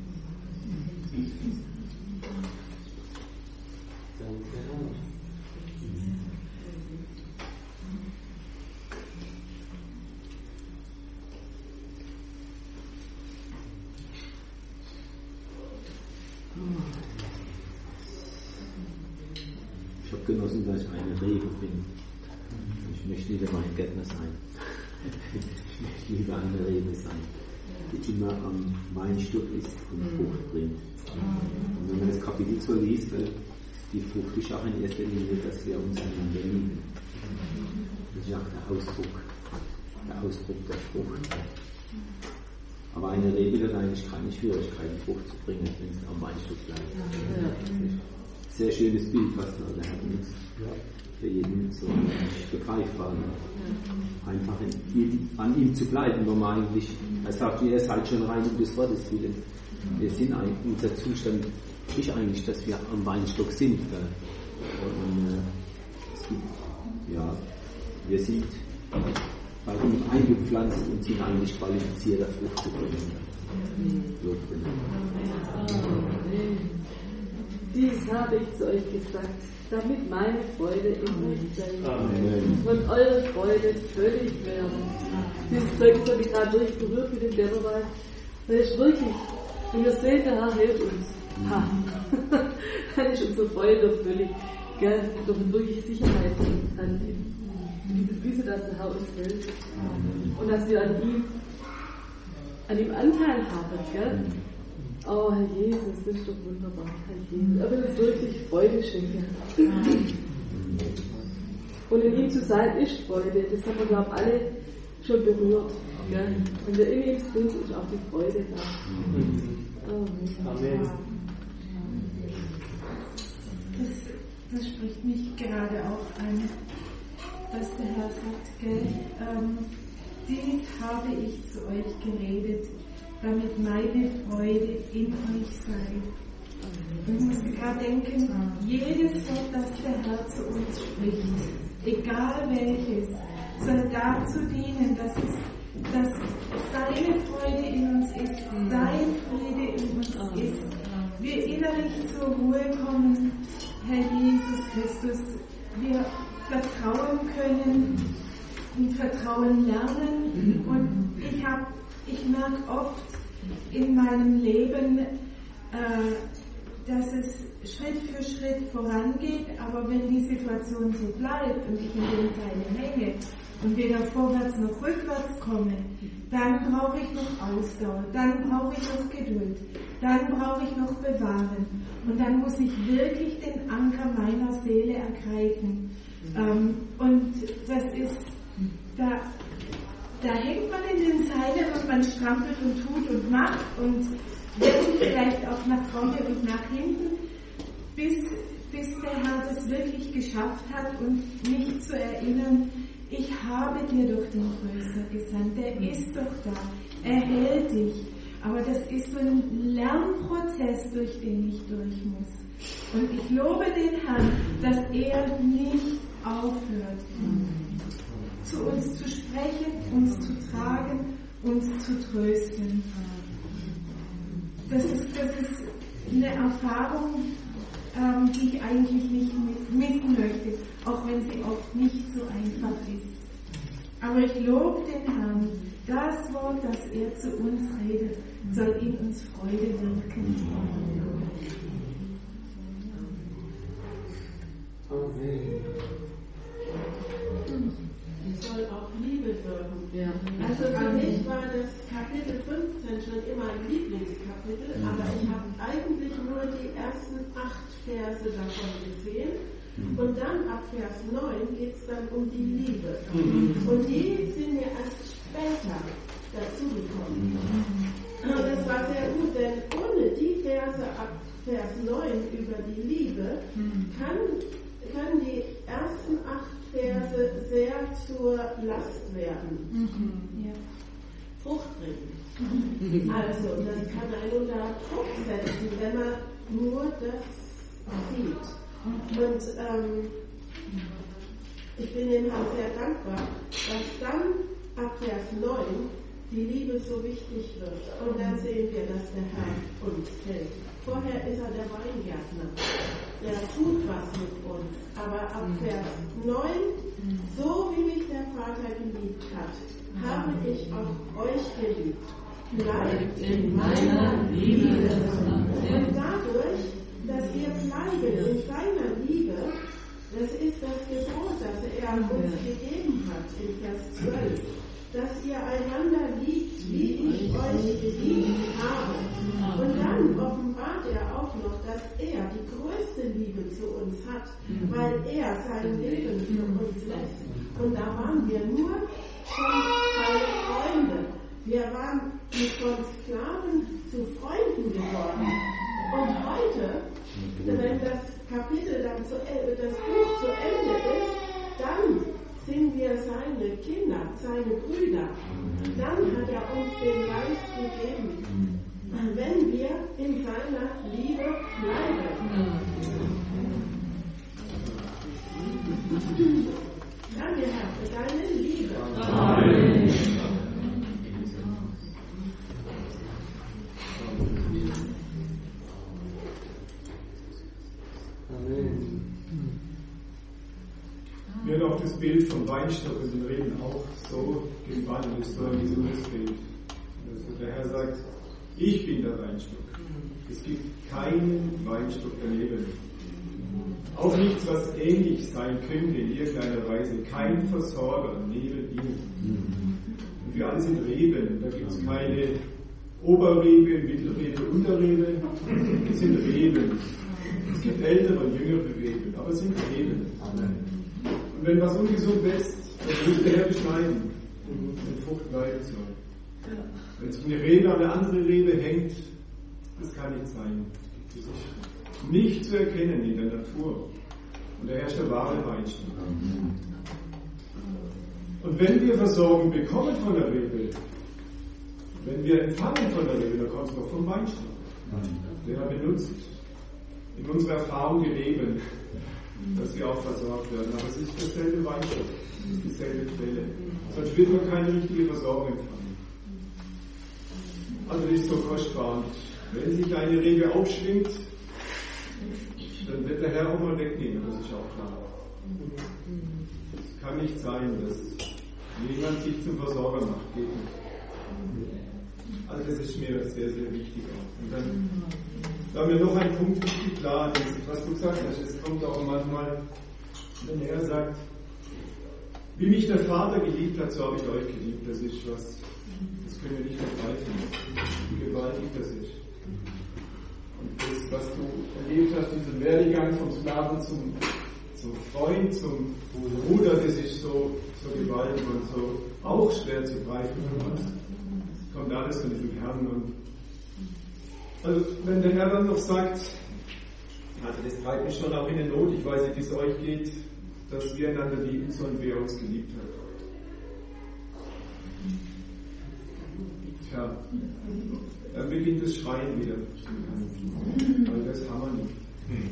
Ich habe genossen, dass ich eine Rebe bin. Ich möchte lieber Weingärtner sein. Ich möchte lieber eine Rebe sein, die immer am Weinstock ist und Frucht bringt. Und wenn man das Kapitel so liest, weil die Frucht ist auch in erster Linie, dass wir uns einander lieben. Das ist auch der Ausdruck der Frucht. Aber eine Rebe hat eigentlich keine Schwierigkeiten, Frucht zu bringen, wenn es am Weinstock bleibt. Sehr schönes Bild, was der Herr benutzt. Für jeden so begreifbar. Einfach an ihm zu bleiben, wo man eigentlich, er sagt, ihr seid schon rein um des Wortes willen. Wir sind eigentlich, unser Zustand ist eigentlich, dass wir am Weinstock sind. Und es gibt, ja, wir sind bei ihm eingepflanzt und sind eigentlich qualifiziert, Frucht zu bringen. Dies habe ich zu euch gesagt, damit meine Freude in euch sei und eure Freude völlig werden. Dieses Zeugnis habe ich gerade durchberührt mit dem Dämmerwein. Das ist wirklich, wenn wir sehen, der Herr hilft uns. Dann ist unsere Freude völlig, gell, doch eine wirkliche Sicherheit an diese Füße, dass der Herr uns hält. Und dass wir an ihm Anteil haben, gell? Oh, Herr Jesus, das ist doch wunderbar, Herr Jesus. Er will uns wirklich Freude schenken. Und in ihm zu sein ist Freude, das haben wir, glaube ich, alle schon berührt. Gell? Wenn wir in ihm sind, ist auch die Freude da. Amen. Das spricht mich gerade auch an, was der Herr sagt, gell? Dies habe ich zu euch geredet, damit meine Freude in euch sei. Und ich musste gerade denken, jedes Wort, das der Herr zu uns spricht, egal welches, soll dazu dienen, dass seine Freude in uns ist, sein Friede in uns ist. Wir innerlich zur Ruhe kommen, Herr Jesus Christus, wir vertrauen können und Vertrauen lernen. Und ich merke oft in meinem Leben, dass es Schritt für Schritt vorangeht, aber wenn die Situation so bleibt und ich in den Seilen hänge und weder vorwärts noch rückwärts komme, dann brauche ich noch Ausdauer, dann brauche ich noch Geduld, dann brauche ich noch Bewahren und dann muss ich wirklich den Anker meiner Seele ergreifen. Und das ist, da hängt man in den Seilen und man strampelt und tut und macht und rennt vielleicht auch nach vorne und nach hinten, bis der Herr das wirklich geschafft hat und mich zu erinnern, ich habe dir doch den Tröster gesandt, der ist doch da, er hält dich. Aber das ist so ein Lernprozess, durch den ich durch muss. Und ich lobe den Herrn, dass er nicht aufhört, zu uns zu sprechen, uns zu tragen, uns zu trösten. Das ist eine Erfahrung, die ich eigentlich nicht missen möchte, auch wenn sie oft nicht so einfach ist. Aber ich lobe den Herrn, das Wort, das er zu uns redet, soll in uns Freude wirken. Amen. Soll auch Liebe wirken. Ja. Also für mich war das Kapitel 15 schon immer ein Lieblingskapitel, aber ich habe eigentlich nur die ersten 8 Verse davon gesehen. Und dann ab Vers 9 geht es dann um die Liebe. Und die sind mir erst später dazugekommen. Und das war sehr gut, denn ohne die Verse ab Vers 9 über die Liebe können die ersten 8 Verse sehr zur Last werden. Ja. Frucht bringen. Also, das kann einen unter Druck setzen, wenn man nur das sieht. Und ich bin dem Herrn sehr dankbar, dass dann ab Vers 9 die Liebe so wichtig wird. Und dann sehen wir, dass der Herr uns hält. Vorher ist er der Weingärtner. Der tut was mit uns. Aber ab Vers 9, so wie mich der Vater geliebt hat, habe ich auch euch geliebt. Bleibt in meiner Liebe. Und dadurch, dass wir bleiben in seiner Liebe, das ist das Gebot, das er uns gegeben hat in Vers 12, dass ihr einander liebt, wie ich euch geliebt habe. Und dann offenbart er auch noch, dass er die größte Liebe zu uns hat, weil er sein Leben für uns lässt. Und da waren wir nur schon keine Freunde. Wir waren von Sklaven zu Freunden geworden. Und heute, wenn das Kapitel dann das Buch zu Ende ist, dann sind wir seine Kinder, seine Brüder. Dann hat er uns den Geist gegeben, wenn wir in seiner Liebe bleiben. Danke, Herr, für deine Liebe. Amen. Mir hat auch das Bild vom Weinstock und dem Reben auch so gefallen, das ist so ein gesundes Bild. Also der Herr sagt, ich bin der Weinstock. Es gibt keinen Weinstock daneben. Auch nichts, was ähnlich sein könnte in irgendeiner Weise. Kein Versorger neben ihm. Und wir alle sind Reben. Da gibt es keine Oberrebe, Mittelrebe, Unterrebe. Es sind Reben. Es gibt ältere und jüngere Reben, aber es sind Reben. Und wenn was ungesund wächst, dann muss der Herr beschneiden, wenn Frucht bleiben soll. Wenn sich eine Rebe an eine andere Rebe hängt, das kann nicht sein. Das ist nicht zu erkennen in der Natur. Und der Herr ist der wahre Weinstock. Und wenn wir Versorgung bekommen von der Rebe, wenn wir empfangen von der Rebe, dann kommt es doch vom Weinstock. Der Herr benutzt in unserer Erfahrung die Reben, dass wir auch versorgt werden. Aber es ist derselbe Weinstock, es ist dieselbe Quelle. Sonst wird man keine richtige Versorgung empfangen. Also das ist so kostbar. Und wenn sich eine Rebe aufschwingt, dann wird der Herr auch mal wegnehmen, das ist auch klar. Es kann nicht sein, dass jemand sich zum Versorger macht. Geht nicht. Also das ist mir sehr, sehr wichtig auch. Und dann war mir noch ein Punkt wichtig, klar, was du gesagt hast, es kommt auch manchmal, wenn er sagt, wie mich der Vater geliebt hat, so habe ich euch geliebt. Das ist was, das können wir nicht begreifen, wie gewaltig das ist. Und das, was du erlebt hast, diesen Werdegang vom Sklaven zum Freund, zum Bruder, das ist so gewaltig und so auch schwer zu greifen für uns. Kommt alles von diesem Herrn. Und also wenn der Herr dann noch sagt, also das treibt mich schon auch in den Not, ich weiß nicht, wie es euch geht, dass wir einander lieben sollen, wie er uns geliebt hat. Tja, dann beginnt das Schreien wieder. Weil das haben wir nicht.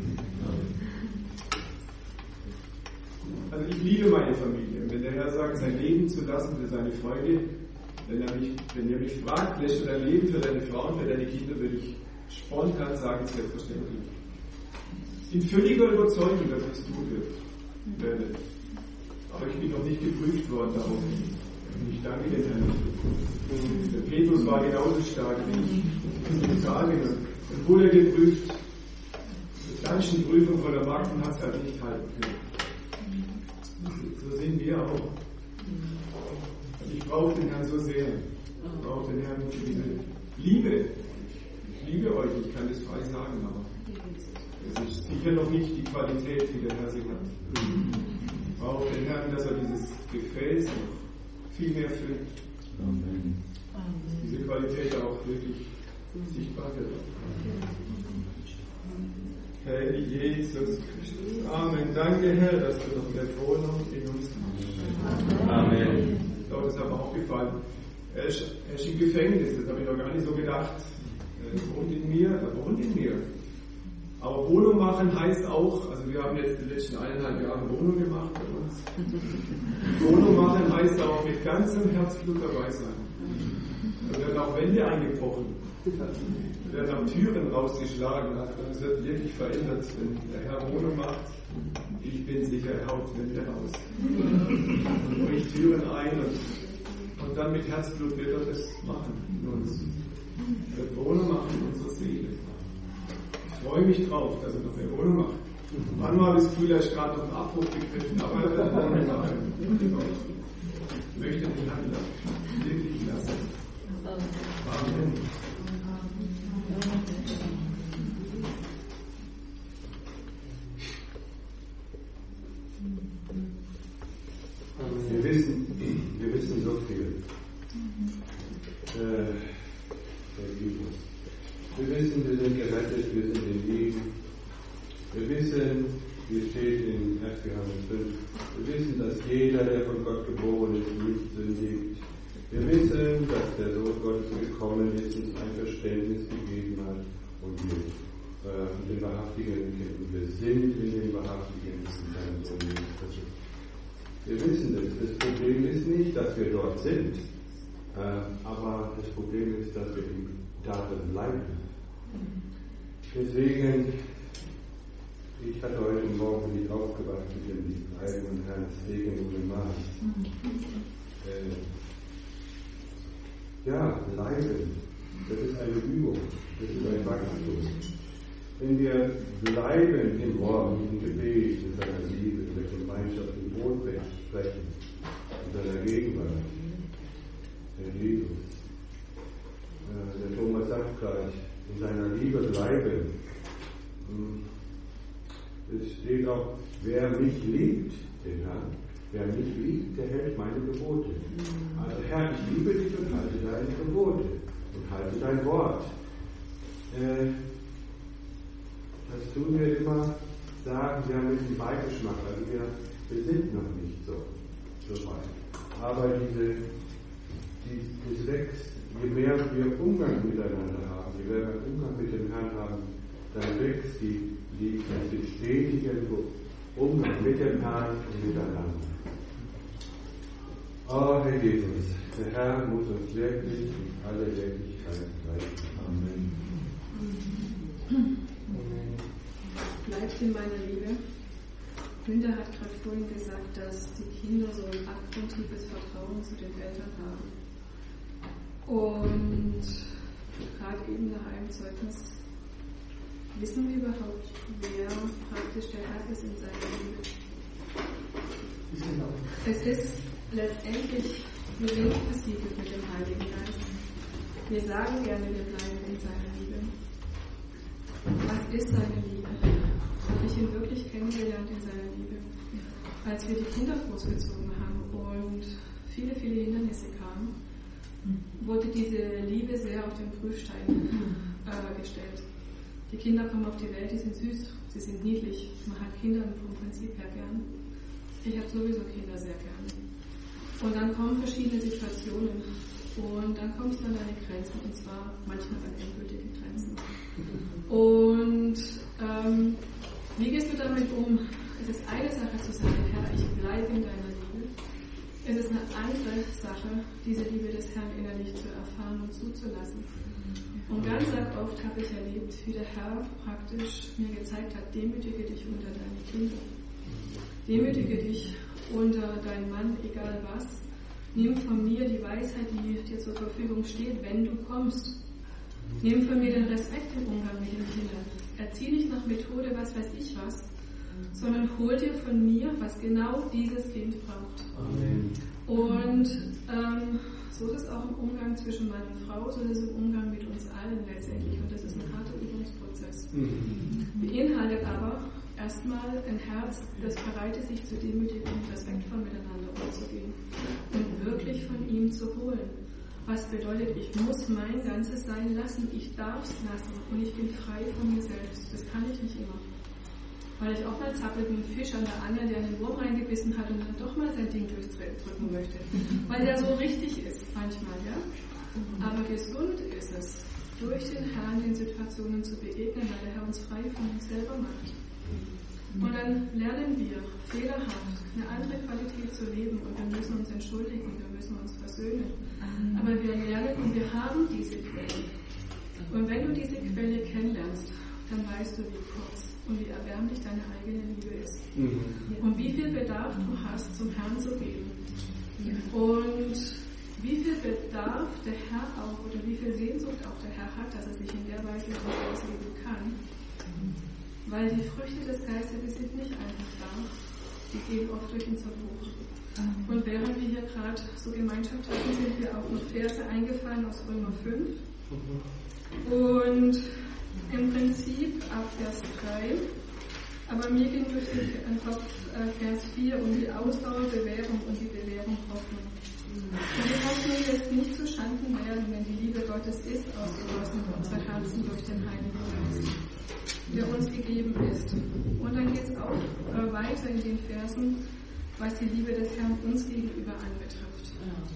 Also ich liebe meine Familie. Und wenn der Herr sagt, sein Leben zu lassen für seine Freunde, wenn ihr mich fragt, lässt du dein Leben für deine Frau und für deine Kinder, würde ich spontan sagen, selbstverständlich. In völliger Überzeugung, dass ich es tun werde. Aber ich bin noch nicht geprüft worden darauf. Und ich danke dem Herrn. Der Petrus war genauso stark wie ich muss sagen. Und wurde geprüft, mit ganzen Prüfung von der Magd und hat es halt nicht halten können. So sind wir auch. Und ich brauche den Herrn so sehr. Ich brauche den Herrn für diese Liebe. Ich liebe euch, ich kann das frei sagen, aber es ist sicher noch nicht die Qualität, die der Herr sie hat. Ich brauche den Herrn, dass er dieses Gefäß noch viel mehr füllt. Amen. Diese Qualität auch wirklich sichtbar wird. Herr Jesus Christus. Amen. Danke, Herr, dass du noch der Wohnung in uns machst. Amen. Ich glaube, das hat mir auch gefallen. Er ist im Gefängnis, das habe ich noch gar nicht so gedacht. Er wohnt in mir. Aber Wohnung machen heißt auch, also wir haben jetzt die letzten 1,5 Jahre Wohnung gemacht bei uns. Wohnung machen heißt auch mit ganzem Herzblut dabei sein. Da werden auch Wände eingebrochen. Da werden auch Türen rausgeschlagen. Also es wird wirklich verändert, wenn der Herr Wohnung macht. Ich bin sicher, er haut Wände raus. Und bricht Türen ein und dann mit Herzblut wird er das machen in uns. Er wird Wohnung machen in unserer Seele. Ich freue mich drauf, dass er noch mehr Wohnung macht. Manchmal habe ich das Gefühl, er ist gerade noch einen Abbruch begriffen, aber er wird Wohnung machen. Ich möchte den Herrn wirklich lassen. Amen. der Liebe. Wir wissen, wir sind gerettet, wir sind in Leben. Wir wissen, wie steht in 1. Johannes 5, wir wissen, dass jeder, der von Gott geboren ist, nicht sündigt. Wir wissen, dass der Sohn Gottes gekommen ist, uns ein Verständnis gegeben hat und wir den Wahrhaftigen kennen. Wir sind in dem Wahrhaftigen in seinem Sohn Jesus Christus. Wir wissen das. Das Problem ist nicht, dass wir dort sind, aber das Problem ist, dass wir darin bleiben. Deswegen, ich hatte heute Morgen nicht aufgewacht mit dem Bleiben und Herrn Segen ohne Maß. Ja, bleiben. Das ist eine Übung. Das ist ein Wachstum. Wenn wir bleiben im Wort, im Gebet, in seiner Liebe, in der Gemeinschaft, im Brotbrot sprechen, in seiner Gegenwart, der Jesus. Der Thomas sagt gleich, in seiner Liebe bleiben. Es steht auch, wer mich liebt, den Herrn, wer mich liebt, der hält meine Gebote. Also Herr, ich liebe dich und halte deine Gebote und halte dein Wort. Das tun wir immer sagen, wir haben ein bisschen Beigeschmack, also wir sind noch nicht so weit. Aber das wächst, je mehr wir Umgang miteinander haben, je mehr wir Umgang mit dem Herrn haben, dann wächst den stetigen Umgang mit dem Herrn und miteinander. Oh, Herr Jesus, der Herr muss uns wirklich in alle Wirklichkeit leiten. Amen. Bleibt in meiner Liebe. Linda hat gerade vorhin gesagt, dass die Kinder so ein abgrundtiefes Vertrauen zu den Eltern haben. Und gerade eben nach einem Zeugnis wissen wir überhaupt, wer praktisch der Herr ist in seiner Liebe. Es ist letztendlich wir sind besiegelt mit dem Heiligen Geist. Wir sagen gerne, wir bleiben in seiner Liebe. Was ist seine Liebe? Habe ich ihn wirklich kennengelernt in seiner Liebe? Als wir die Kinder großgezogen haben und viele, viele Hindernisse kamen, wurde diese Liebe sehr auf den Prüfstein gestellt. Die Kinder kommen auf die Welt, die sind süß, sie sind niedlich. Man hat Kinder vom Prinzip her gern. Ich habe sowieso Kinder sehr gern. Und dann kommen verschiedene Situationen und dann kommst du an deine Grenzen, und zwar manchmal an endgültige Grenzen. Und wie gehst du damit um? Es ist eine Sache zu sagen, Herr, ich bleibe in deiner Liebe. Es ist eine andere Sache, diese Liebe des Herrn innerlich zu erfahren und zuzulassen. Und ganz oft habe ich erlebt, wie der Herr praktisch mir gezeigt hat, demütige dich unter deine Kinder. Demütige dich unter deinen Mann, egal was. Nimm von mir die Weisheit, die dir zur Verfügung steht, wenn du kommst. Nimm von mir den Respekt im Umgang mit den Kindern. Erzieh nicht nach Methode, was weiß ich was, sondern hol dir von mir, was genau dieses Kind braucht. Amen. Und so ist es auch im Umgang zwischen Mann und Frau, so ist es im Umgang mit uns allen letztendlich. Und das ist ein harter Übungsprozess. Beinhaltet aber erstmal ein Herz, das bereit ist, sich zu demütigen und respektvoll miteinander umzugehen und wirklich von ihm zu holen. Was bedeutet, ich muss mein ganzes Sein lassen, ich darf es lassen und ich bin frei von mir selbst. Das kann ich nicht immer. Weil ich auch mal zappel wie ein Fisch an der Angel, der einen Wurm reingebissen hat und dann doch mal sein Ding durchdrücken möchte. Weil der so richtig ist manchmal, ja. Aber gesund ist es, durch den Herrn den Situationen zu begegnen, weil der Herr uns frei von uns selber macht. Und dann lernen wir fehlerhaft eine andere Qualität zu leben und wir müssen uns entschuldigen, wir müssen uns versöhnen. Aber wir lernen und wir haben diese Quelle. Und wenn du diese Quelle kennenlernst, dann weißt du, wie kurz und wie erbärmlich deine eigene Liebe ist. Und wie viel Bedarf du hast, zum Herrn zu gehen. Und wie viel Bedarf der Herr auch oder wie viel Sehnsucht auch der Herr hat, dass er sich in der Weise ausleben kann. Weil die Früchte des Geistes, die sind nicht einfach da. Die gehen oft durch den Zerbruch. Und während wir hier gerade so Gemeinschaft hatten, sind mir auch noch Verse eingefallen aus Römer 5. Und im Prinzip ab Vers 3, aber mir ging durch den Kopf Vers 4 um die Ausdauer, Bewährung und die Bewährung Hoffnung. Und die Hoffnung wird nicht zu Schanden werden, wenn die Liebe Gottes ist ausgegossen in unsere Herzen durch den Heiligen Geist, der uns gegeben ist. Und dann geht es auch weiter in den Versen, was die Liebe des Herrn uns gegenüber anbetrifft.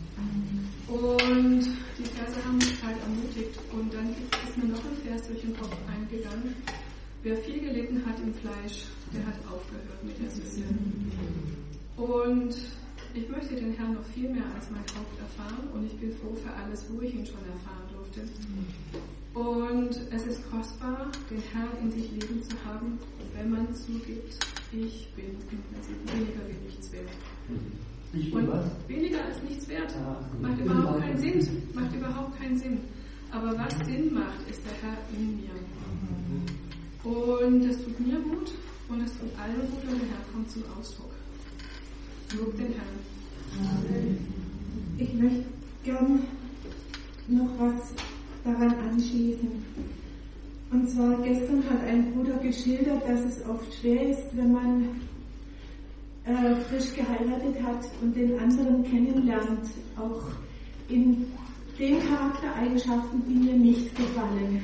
Und die Verse haben mich halt ermutigt. Und dann ist mir noch ein Vers durch den Kopf eingegangen. Wer viel gelitten hat im Fleisch, der hat aufgehört mit der Sünde. Und ich möchte den Herrn noch viel mehr als mein Haupt erfahren und ich bin froh für alles, wo ich ihn schon erfahren durfte. Und es ist kostbar, den Herrn in sich leben zu haben, wenn man zugibt, ich bin im Prinzip weniger wie nichts wert. Und weniger als nichts wert. Macht überhaupt keinen Sinn. Macht überhaupt keinen Sinn. Aber was Sinn macht, ist der Herr in mir. Und das tut mir gut und es tut allen gut und der Herr kommt zum Ausdruck. Lob den Herrn. Ich möchte gern noch was daran anschließen. Und zwar gestern hat ein Bruder geschildert, dass es oft schwer ist, wenn man frisch geheiratet hat und den anderen kennenlernt, auch in den Charaktereigenschaften, die mir nicht gefallen.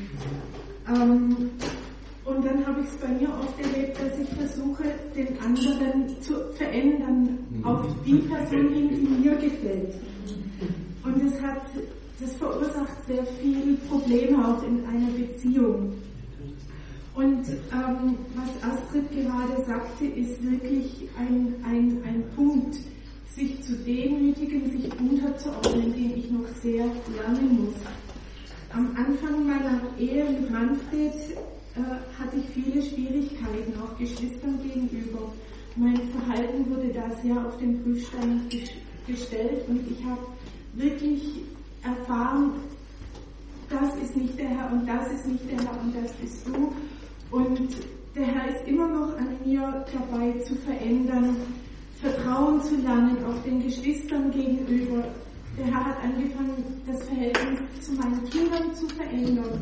Und dann habe ich es bei mir oft erlebt, dass ich versuche, den anderen zu verändern auf die Person hin, die mir gefällt. Und das verursacht sehr viele Probleme auch in einer Beziehung. Und was Astrid gerade sagte, ist wirklich ein Punkt, sich zu demütigen, sich unterzuordnen, den ich noch sehr lernen muss. Am Anfang meiner Ehe mit Manfred hatte ich viele Schwierigkeiten, auch Geschwistern gegenüber. Mein Verhalten wurde da sehr auf den Prüfstand gestellt und ich habe wirklich erfahren, das ist nicht der Herr und das ist nicht der Herr und das bist du. Und der Herr ist immer noch an mir dabei zu verändern, Vertrauen zu lernen, auch den Geschwistern gegenüber. Der Herr hat angefangen, das Verhältnis zu meinen Kindern zu verändern.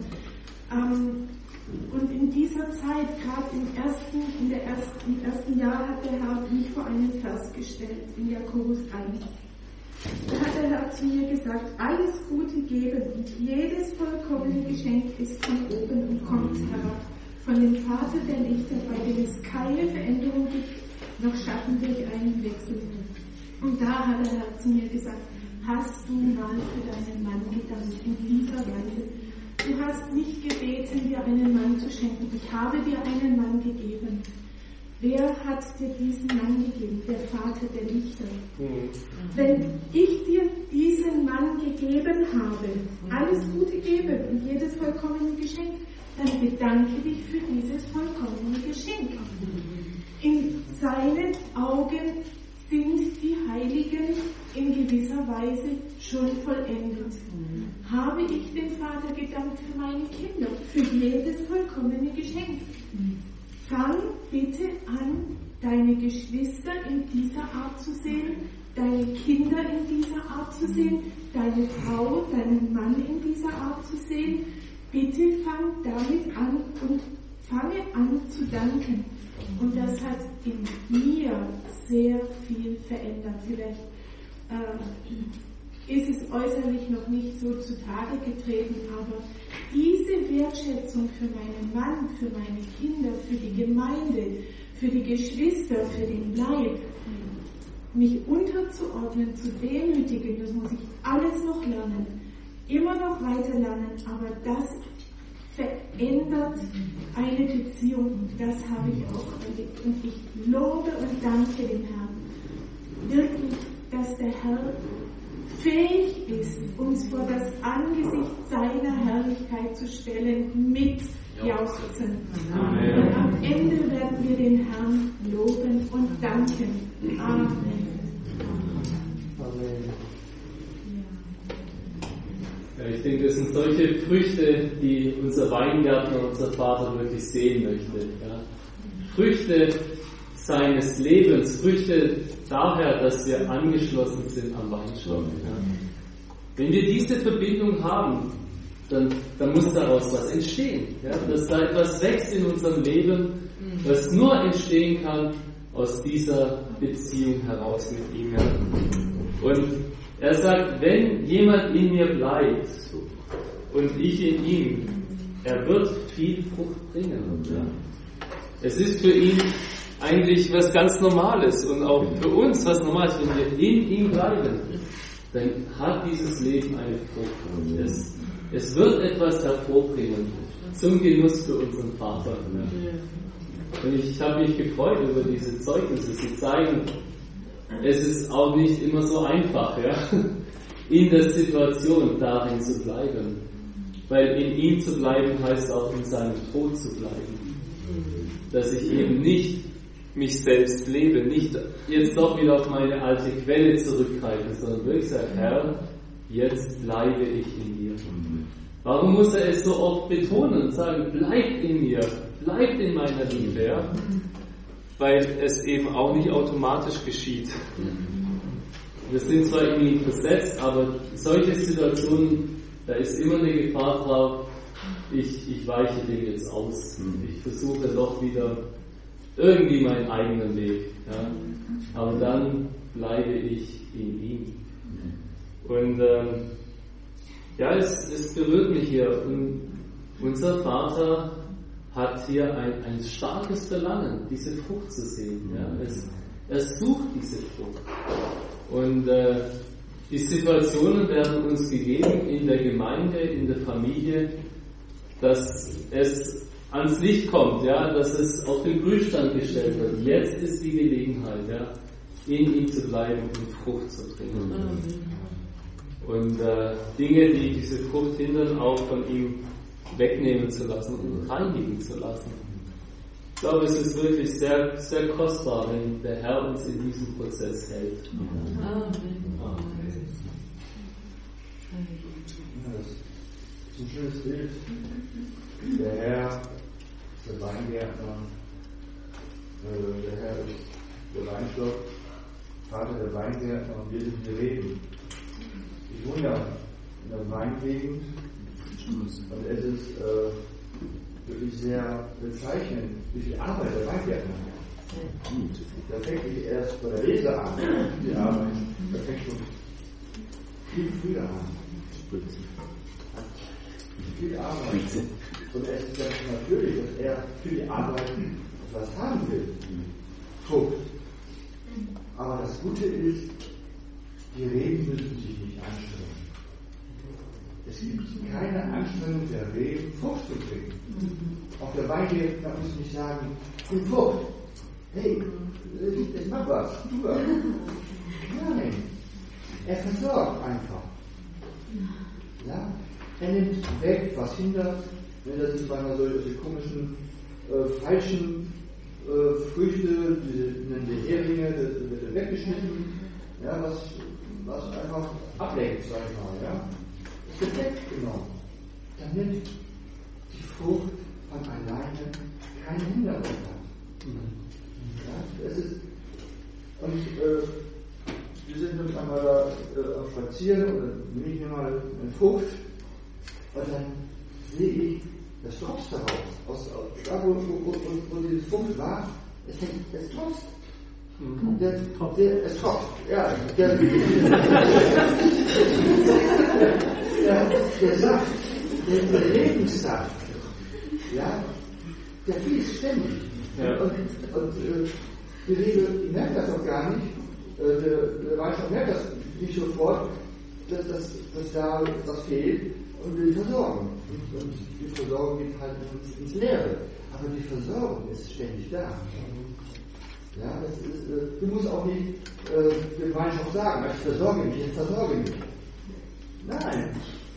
Und in dieser Zeit, gerade im ersten Jahr, hat der Herr mich vor einen Vers gestellt, in Jakobus 1. Da hat der Herr zu mir gesagt, alles Gute geben und jedes vollkommene Geschenk ist von oben und kommt herab, von dem Vater der Lichter, bei dem es keine Veränderung gibt, noch Schatten durch einen Wechsel. Und da hat der Herr zu mir gesagt, hast du mal für deinen Mann gedacht, in dieser Weise. Du hast nicht gebeten, dir einen Mann zu schenken. Ich habe dir einen Mann gegeben. Wer hat dir diesen Mann gegeben? Der Vater der Lichter. Wenn ich dir diesen Mann gegeben habe, alles Gute gebe und jedes vollkommene Geschenk, dann bedanke dich für dieses vollkommene Geschenk. In seinen Augen sind die Heiligen in gewisser Weise schon vollendet. Habe ich dem Vater gedankt für meine Kinder, für jedes vollkommene Geschenk. Fang bitte an, deine Geschwister in dieser Art zu sehen, deine Kinder in dieser Art zu sehen, deine Frau, deinen Mann in dieser Art zu sehen. Bitte fang damit an und fange an zu danken. Und das hat in mir sehr viel verändert. Vielleicht ist es äußerlich noch nicht so zutage getreten, aber diese Wertschätzung für meinen Mann, für meine Kinder, für die Gemeinde, für die Geschwister, für den Leib, mich unterzuordnen, zu demütigen, das muss ich alles noch lernen, immer noch weiter lernen, aber das verändert eine Beziehung und das habe ich auch erlebt. Und ich lobe und danke dem Herrn, wirklich, dass der Herr fähig ist, uns vor das Angesicht seiner Herrlichkeit zu stellen mit Jauchzen. Und am Ende werden wir den Herrn loben und danken. Amen. Ja, ich denke, das sind solche Früchte, die unser Weingärtner, unser Vater wirklich sehen möchte. Ja. Früchte seines Lebens, Früchte daher, dass wir angeschlossen sind am Weinstock. Ja. Wenn wir diese Verbindung haben, dann muss daraus was entstehen. Ja. Dass da etwas wächst in unserem Leben, was nur entstehen kann aus dieser Beziehung heraus mit ihm. Ja. Und Er sagt, wenn jemand in mir bleibt und ich in ihm, er wird viel Frucht bringen. Ja. Es ist für ihn eigentlich was ganz Normales und auch für uns was Normales, wenn wir in ihm bleiben, dann hat dieses Leben eine Frucht. Es wird etwas hervorbringen zum Genuss für unseren Vater. Ja. Und ich habe mich gefreut über diese Zeugnisse. Sie zeigen, es ist auch nicht immer so einfach, ja, in der Situation darin zu bleiben. Weil in ihm zu bleiben heißt auch in seinem Tod zu bleiben. Dass ich eben nicht mich selbst lebe, nicht jetzt doch wieder auf meine alte Quelle zurückgreife, sondern wirklich sage, Herr, jetzt bleibe ich in dir. Warum muss er es so oft betonen und sagen, bleibt in mir, bleibt in meiner Liebe? Ja? Weil es eben auch nicht automatisch geschieht. Wir sind zwar in ihn versetzt, aber solche Situationen, da ist immer eine Gefahr drauf, ich weiche dem jetzt aus. Ich versuche doch wieder irgendwie meinen eigenen Weg. Ja? Aber dann bleibe ich in ihm. Und ja, es berührt mich hier. Und unser Vater hat hier ein starkes Verlangen, diese Frucht zu sehen. Ja? Er sucht diese Frucht. Und die Situationen werden uns gegeben in der Gemeinde, in der Familie, dass es ans Licht kommt, ja, dass es auf den Prüfstand gestellt wird. Jetzt ist die Gelegenheit, ja, in ihm zu bleiben und Frucht zu bringen. Und Dinge, die diese Frucht hindern, auch von ihm wegnehmen zu lassen und reinigen zu lassen. Ich glaube, es ist wirklich sehr, sehr kostbar, wenn der Herr uns in diesem Prozess hält. Amen. Das ist ein schönes Bild. Der Herr ist der Weingärtner, der Herr ist der Weinstock, Vater der Weingärtner und wir sind die Reben. Ich wohne ja in der Weingegend und es ist wirklich sehr bezeichnend, wie viel Arbeit der Weingärtner hat. Da fängt nicht erst bei der Lese an, die Arbeit, da fängt schon viel früher an. Viel Arbeit. Und es ist ganz natürlich, dass er für die Arbeit etwas haben will. Frucht. Aber das Gute ist, die Reben müssen sich nicht anstrengen. Es gibt keine Anstrengung der Reben, Frucht zu bringen. Auch der Weingärtner muss nicht sagen, bring Frucht. Hey, das mach was, tu was. Nein. Er versorgt einfach. Ja? Er nimmt weg, was hindert, wenn das sind manchmal solche komischen, falschen Früchte, die nennen wir Heringe, das wird weggeschnitten, ja, was einfach ablenkt, sag ich mal, ja. Das wird weggenommen. Damit die Frucht von alleine keine Hinderung hat. Ja, es ist, und wir sind uns einmal da am Spazieren oder nehme ich mir mal eine Frucht und dann sehe ich, das tropft daraus. Da, wo diese Frucht war, es tropft. Es tropft. Ja, der Saft, der Lebenssaft, ja, der fließt ständig. Ja. Und die Rebe, die merkt das auch gar nicht. Der Weinstock merkt das nicht sofort, dass da was fehlt und will versorgen. Und die Versorgung geht halt ins Leere. Aber die Versorgung ist ständig da. Ja, das ist, du musst auch nicht dem Weinstock sagen, ich versorge mich. Nein.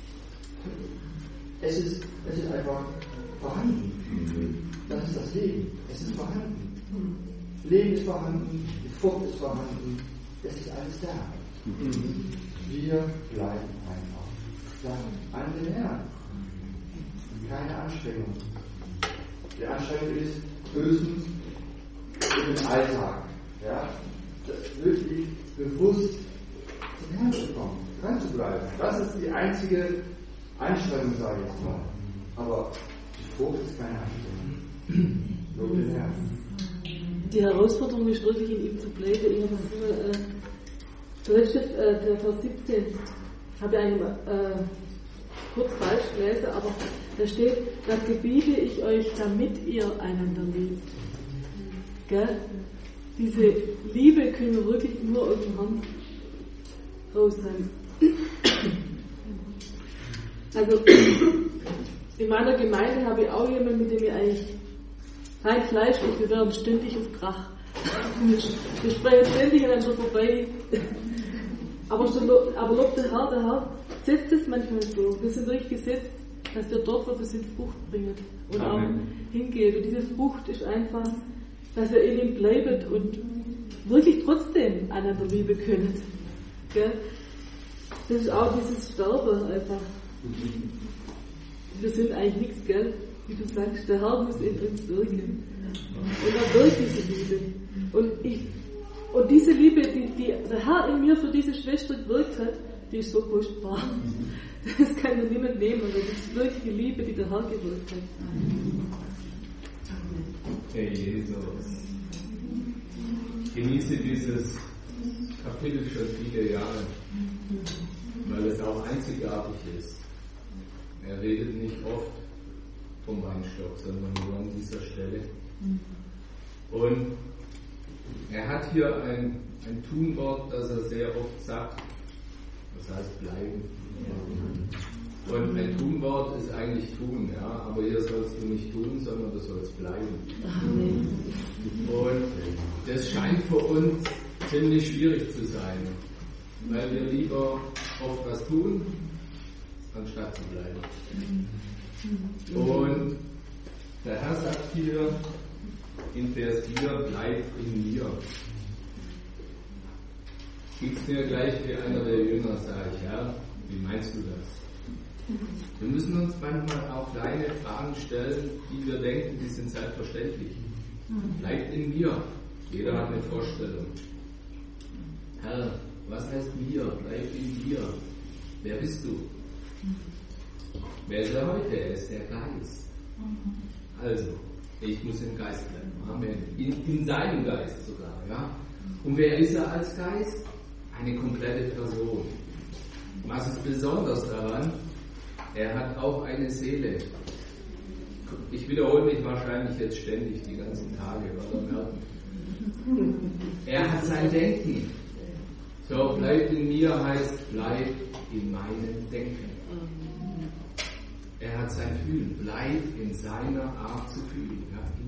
Es ist einfach vorhanden. Das ist das Leben. Es ist vorhanden. Leben ist vorhanden, die Frucht ist vorhanden, es ist alles da. Wir bleiben einfach da an den Herrn. Keine Anstrengung. Die Anstrengung ist höchstens in den Alltag. Ja? Das wirklich bewusst zum Herrn zu kommen, dran zu bleiben. Das ist die einzige Anstrengung, sage ich jetzt mal. Aber die Frucht ist keine Anstrengung. Nur den Herrn. Die Herausforderung ist wirklich, in ihm zu bleiben, Vielleicht steht der Vers 17, habe ich eigentlich kurz falsch gelesen, aber da steht, das gebiete ich euch, damit ihr einander liebt. Gell? Diese Liebe können wir wirklich nur aus dem Herrn raus sein. Also in meiner Gemeinde habe ich auch jemanden, mit dem ich eigentlich rein fleischlich, wir werden ständig auf Krach. Wir sprechen ständig aneinander vorbei. Aber lobt der Herr setzt es manchmal so. Wir sind wirklich gesetzt, dass wir dort, wo wir sind, Frucht bringen und auch hingehen. Und diese Frucht ist einfach, dass wir in ihm bleiben und wirklich trotzdem einander lieben können. Gell? Das ist auch dieses Sterben einfach. Wir sind eigentlich nichts, gell? Wie du sagst, der Herr muss in uns wirken. Und er wirkt diese Liebe. Und diese Liebe, die der Herr in mir für diese Schwester gewirkt hat, die ist so kostbar. Das kann mir niemand nehmen, weil das ist wirklich die Liebe, die der Herr gewirkt hat. Herr Jesus, ich genieße dieses Kapitel schon viele Jahre, weil es auch einzigartig ist. Er redet nicht oft vom Weinstock, sondern nur an dieser Stelle. Und er hat hier ein Tunwort, das er sehr oft sagt, das heißt bleiben. Und ein Tunwort ist eigentlich tun, ja, aber hier sollst du nicht tun, sondern du sollst bleiben. Und das scheint für uns ziemlich schwierig zu sein, weil wir lieber oft was tun, anstatt zu bleiben. Und der Herr sagt hier in Vers 4, bleib in mir. Gibt's mir gleich wie einer der Jünger, sage ich, Herr, wie meinst du das? Wir müssen uns manchmal auch kleine Fragen stellen, die wir denken, die sind selbstverständlich. Bleib in mir. Jeder hat eine Vorstellung. Herr, was heißt mir? Bleib in dir. Wer bist du? Wer ist er heute? Er ist der Geist. Also, ich muss im Geist bleiben. Amen. In seinem Geist sogar. Ja? Und wer ist er als Geist? Eine komplette Person. Was ist besonders daran? Er hat auch eine Seele. Ich wiederhole mich wahrscheinlich jetzt ständig die ganzen Tage, oder merken. Er hat sein Denken. So, bleib in mir heißt, bleib in meinem Denken. Er hat sein Fühlen, bleib in seiner Art zu fühlen.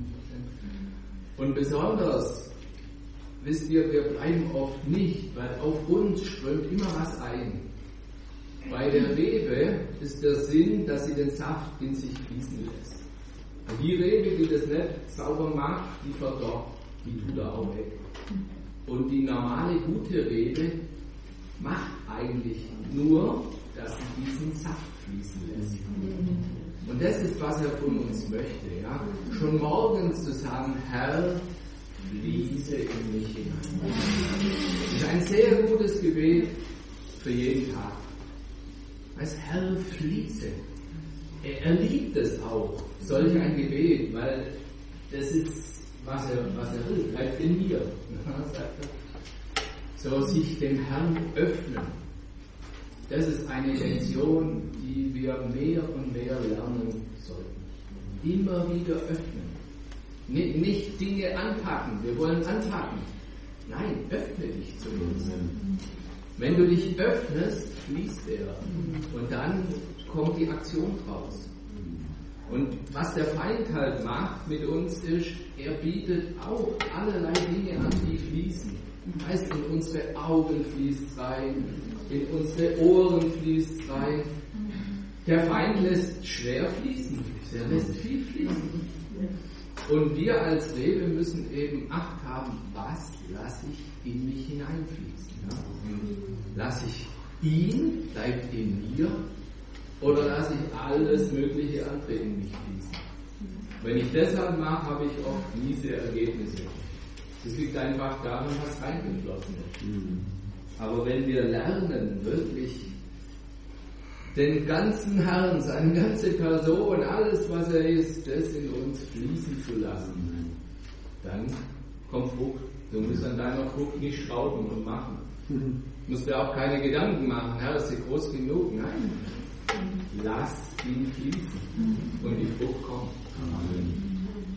Ja. Und besonders, wisst ihr, wir bleiben oft nicht, weil auf uns strömt immer was ein. Bei der Rebe ist der Sinn, dass sie den Saft in sich fließen lässt. Und die Rebe, die das nicht sauber macht, die verdorrt, die tut er auch weg. Und die normale gute Rebe macht eigentlich nur, dass sie diesen Saft fließen lässt. Und das ist, was er von uns möchte. Ja? Schon morgens zu sagen, Herr, fließe in mich hinein. Das ist ein sehr gutes Gebet für jeden Tag. Als Herr, fließe. Er liebt es auch, solch ein Gebet, weil das ist, was er will. Bleibt in mir, sagt er. So sich dem Herrn öffnen. Das ist eine Lektion, die wir mehr und mehr lernen sollten. Immer wieder öffnen. Nicht Dinge anpacken. Wir wollen anpacken. Nein, öffne dich zu uns. Wenn du dich öffnest, fließt er. Und dann kommt die Aktion raus. Und was der Feind halt macht mit uns ist, er bietet auch allerlei Dinge an, die fließen. Heißt, in unsere Augen fließt rein, in unsere Ohren fließt rein. Der Feind lässt schwer fließen, der lässt viel fließen. Und wir als Rebe müssen eben Acht haben, was lasse ich in mich hineinfließen. Ja? Lasse ich ihn, bleibt in mir, oder lasse ich alles mögliche andere in mich fließen. Wenn ich deshalb mache, habe ich oft miese Ergebnisse. Das liegt einfach daran, was reingeflossen ist. Aber wenn wir lernen, wirklich den ganzen Herrn, seine ganze Person, alles was er ist, das in uns fließen zu lassen, dann kommt Frucht. Du musst an deiner Frucht nicht schrauben und machen. Musst du auch keine Gedanken machen, Herr, ist sie groß genug? Nein. Lass ihn fließen und die Frucht kommt. Amen.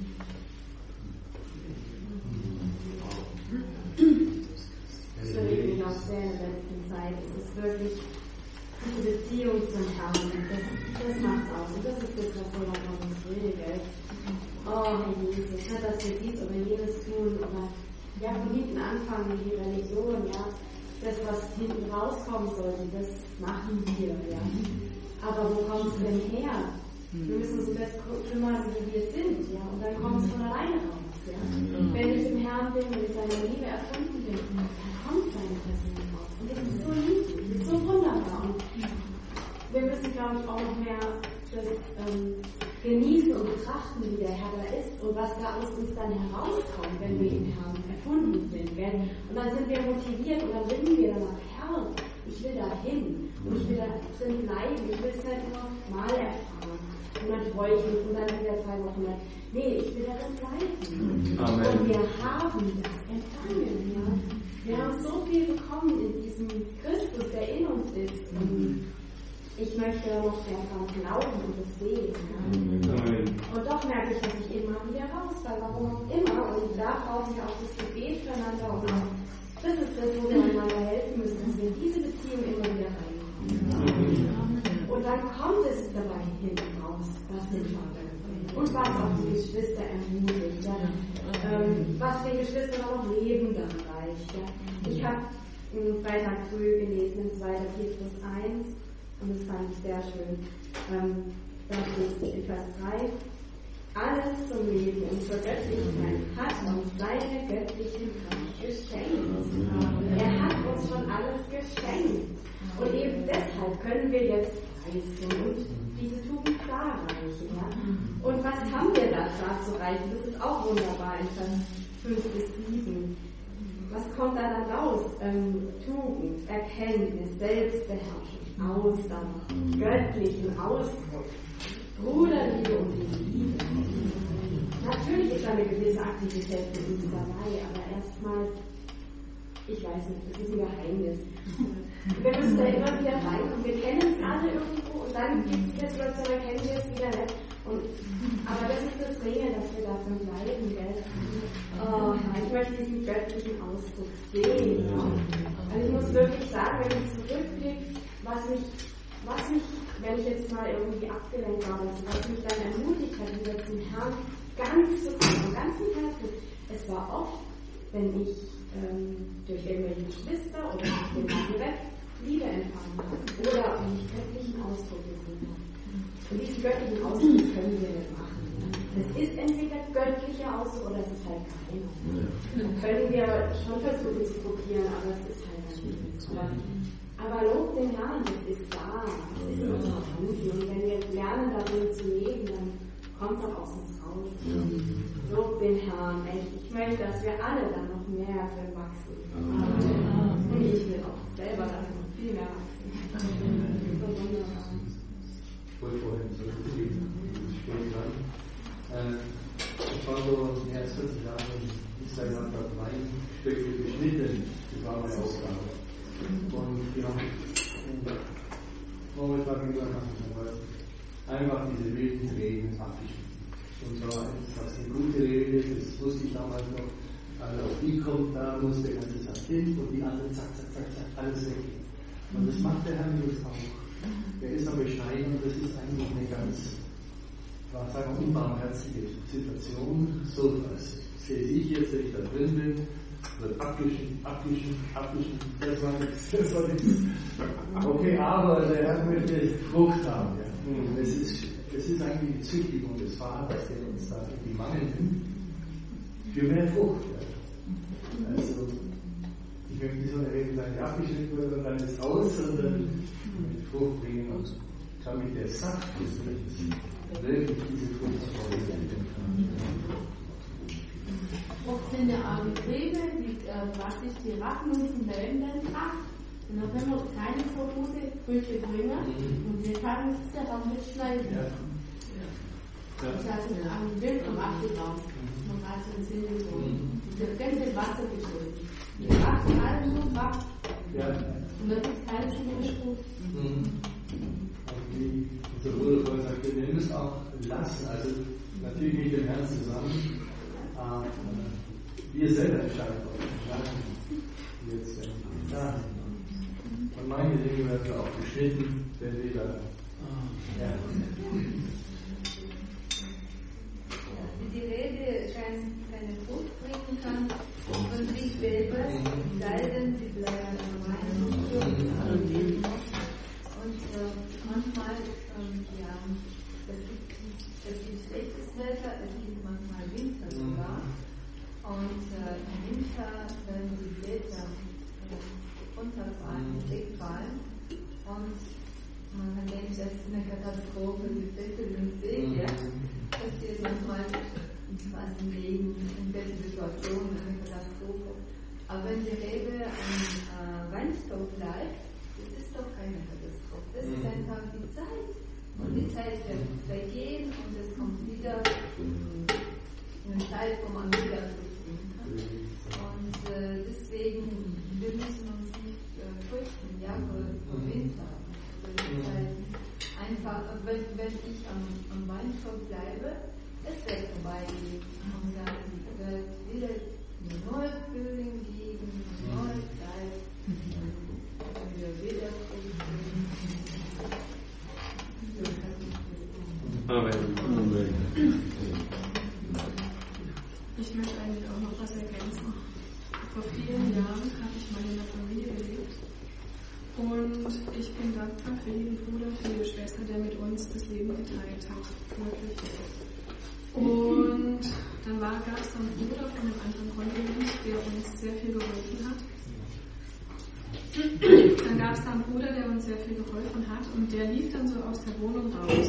Das erlebe ich auch sehr in der letzten Zeit. Es ist wirklich diese Beziehung zum Herrn. Das macht es aus. Und das ist das, was so noch uns will, gell? Oh, Herr Jesus, nicht, dass wir dies oder jenes tun oder ja, von hinten anfangen, die Religion, ja. Das, was hinten rauskommen sollte, das machen wir, ja. Aber wo kommt es denn her? Wir müssen uns um das kümmern, wie wir sind, ja. Und dann kommt es von alleine raus, ja. Wenn ich im Herrn bin, wenn ich seine Liebe erfunden bin, dann kommt seine Person raus. Und das ist so lieblich, das ist so wunderbar. Und wir müssen, glaube ich, auch noch mehr das genießen und betrachten, wie der Herr da ist und was da aus uns dann herauskommt, wenn wir im Herrn erfunden sind. Gell? Und dann sind wir motiviert und dann ringen wir danach, Herr, ich will da hin und ich will da drin bleiben, ich will es nicht nur mal erfahren. Und dann freue ich mich und dann wieder 2 Wochen lang. Nee, ich will darin bleiben. Amen. Und wir haben das empfangen. Ja? Wir haben so viel bekommen in diesem Christus, der in uns ist. Und ich möchte noch mehr daran glauben und das sehen. Ja? Und doch merke ich, dass ich immer wieder rausfalle. Warum auch immer. Und da brauchen wir auch das Gebet füreinander. Und das ist das, wo wir einander helfen müssen, dass wir in diese Beziehung immer wieder reinkommen. Und dann kommt es dabei hinten raus, was den Vater gefällt. Und was auch die Geschwister ermutigt. Ja? Was den Geschwistern auch Leben dann reicht. Ja? Ich habe Freitag früh gelesen in 2. Petrus 1. Und das fand ich sehr schön. Da steht in Vers 3, alles zum Leben und zur Göttlichkeit hat uns seine göttliche Kraft geschenkt. Er hat uns schon alles geschenkt. Und eben deshalb können wir jetzt leisten und diese Tugend darreichen. Ja? Und was haben wir da zu reichen? Das ist auch wunderbar in Vers 5 bis 7. Was kommt da dann raus? Tugend, Erkenntnis, Selbstbeherrschung, Ausdauer, göttlichen Ausdruck, Bruderliebe und Liebe. Natürlich ist eine gewisse Aktivität für uns dabei, aber erstmal, ich weiß nicht, das ist ein Geheimnis. Wir müssen da immer wieder reinkommen. Wir kennen es alle irgendwo und dann gibt es jetzt Leute, dann kennen wir es wieder nicht. Aber das ist das Ringen, dass wir davon bleiben, gell? Oh, ich möchte diesen göttlichen Ausdruck sehen. Ja. Also ich muss wirklich sagen, wenn ich zurückblicke, was mich, wenn ich jetzt mal irgendwie abgelenkt war, was mich dann ermutigt hat, wieder zum Herrn ganz zu kommen, vom ganzen Herzen. Es war oft, wenn ich durch irgendwelche Geschwister oder durch den direkt Liebe empfangen habe oder wenn ich göttlichen Ausdruck gesehen habe. Und diesen göttlichen Ausdruck können wir nicht machen. Es ist entweder göttlicher Ausdruck oder es ist halt keiner. Da können wir schon versuchen zu probieren, aber es ist halt nicht. Aber Lob den Herrn, das ist da. Das ist noch vorhanden. Und wenn wir lernen, darin zu leben, dann kommt es auch aus uns raus. Lob den Herrn, echt. Ich möchte, dass wir alle dann noch mehr drin wachsen. Und ich will auch selber dann noch viel mehr wachsen. So wunderbar. Ich wollte vorhin zurückgeben, spät dran. Ich war so mehr als 40 Jahre in Israel und habe 3 Stücke geschnitten. Das war meine Aufgabe. Und ja, momentan einfach diese wilden Reden abgeschnitten. Und zwar ist das eine gute Rede, das wusste ich damals noch. Also auf die kommt, da muss der ganze Satz hin und die andere zack, zack, zack, zack, alles weg. Und das macht der Herr Jesus auch. Der ist aber bescheiden und das ist eigentlich eine ganz, sagen wir, unbarmherzige Situation. So was sehe ich jetzt, wenn ich da drin bin, wird abgeschnitten. Das war nichts. Okay, aber der Herr möchte Frucht haben. Ja. Es ist eigentlich die Züchtigung des Vaters, der uns da in die Mangel nimmt, für mehr Frucht. Ja. Also, ich möchte nicht so eine Regel sagen, die abgeschnitten wird und dann ist aus, sondern mit Frucht bringen und damit der Saft des Lebens wirklich diese Frucht hervorbringen kann. Frucht sind ja auch die Triebe, die praktisch die Rachen und lebenden Kraft. Und dann können wir keine so gute Früchte bringen und wir können es ja dann mitschneiden. Ja. Das heißt, am Wind und abgebaut. Man weiß, es sind so. Das ganze Wasser geschützt. Die Kraft, alles nur Kraft. Ja. Und das ist kein Widerspruch. Wie unser Bruder vorhin sagte, wir müssen auch lassen, also natürlich mit dem Herrn zusammen, wir selber entscheiden, ob wir jetzt ja. Und manche Dinge werden auch geschnitten, wenn wir da. Ja. Die Rede keine Frucht bringen kann von sich selber, sei denn sie bleiben der Meinung. Und manchmal, ja, es gibt schlechtes Wetter, es gibt manchmal Winter sogar. Und im Winter werden die Blätter runterfallen, wegfallen. Und man denkt, das ist eine Katastrophe, die Blätter sind weg, ja. Passiert manchmal was im Leben, in welchen Situationen eine Katastrophe. Aber wenn die Rebe am Weinstock bleibt, das ist doch keine Katastrophe. Das ist einfach die Zeit. Und die Zeit wird vergehen und es kommt wieder eine Zeit, wo man wieder fruchten kann. Und deswegen, wir müssen uns nicht fürchten, ja, vor Winter. Einfach, wenn ich am Weinstock bleibe, es wird vorbeigehen und dann wird wieder eine neue Frühling geben, eine neue Zeit, und wir wieder Amen. Ich möchte eigentlich auch noch was ergänzen. Vor vielen Jahren habe ich mal in einer Familie gelebt und ich bin dankbar für jeden Bruder, für jede Schwester, der mit uns das Leben geteilt hat. Wirklich. Und dann gab es einen Bruder von einem anderen Kontinent, der uns sehr viel geholfen hat. Dann gab es da einen Bruder, der uns sehr viel geholfen hat und der lief dann so aus der Wohnung raus.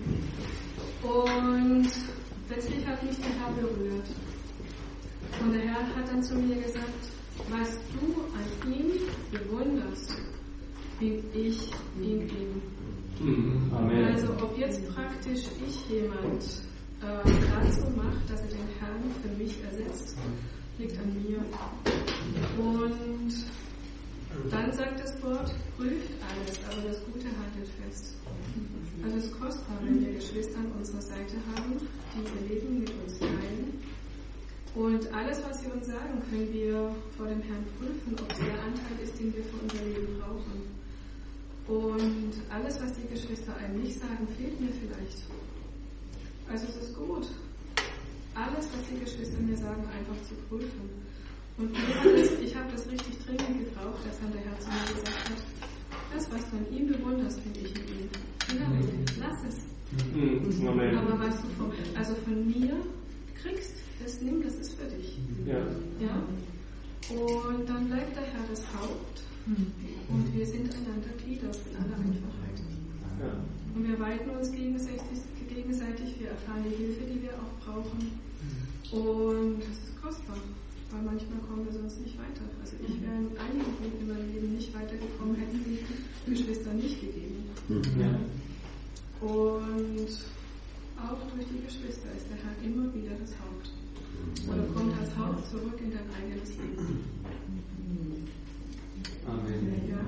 Und plötzlich hat mich der Herr berührt. Und der Herr hat dann zu mir gesagt, was du an ihm bewunderst, bin ich in ihm. Amen. Also ob jetzt praktisch ich jemand dazu macht, dass er den Herrn für mich ersetzt, liegt an mir. Und dann sagt das Wort, prüft alles, aber das Gute haltet fest. Also es ist kostbar, wenn wir Geschwister an unserer Seite haben, die ihr Leben mit uns teilen. Und alles, was sie uns sagen, können wir vor dem Herrn prüfen, ob es der Anteil ist, den wir für unser Leben brauchen. Und alles, was die Geschwister einem nicht sagen, fehlt mir vielleicht. Also es ist gut, alles, was die Geschwister mir sagen, einfach zu prüfen. Und ich habe das richtig dringend gebraucht, dass dann der Herr zu mir gesagt hat, das, was du an ihm bewunderst, finde ich in ihm. Lass es. Amen. Aber was du von mir kriegst, das nimm, das ist für dich. Ja. Ja? Und dann bleibt der Herr das Haupt und wir sind einander Glieder in aller Einfachheit. Ja. Und wir weiten uns gegenseitig, wir erfahren die Hilfe, die wir auch brauchen. Und das ist kostbar, weil manchmal kommen wir sonst nicht weiter. Also ich wäre in einigen Punkten in meinem Leben nicht weitergekommen, hätten die Geschwister nicht gegeben. Ja. Und auch durch die Geschwister ist der Herr immer wieder das Haupt. Oder kommt als Haupt zurück in dein eigenes Leben. Amen. Ja.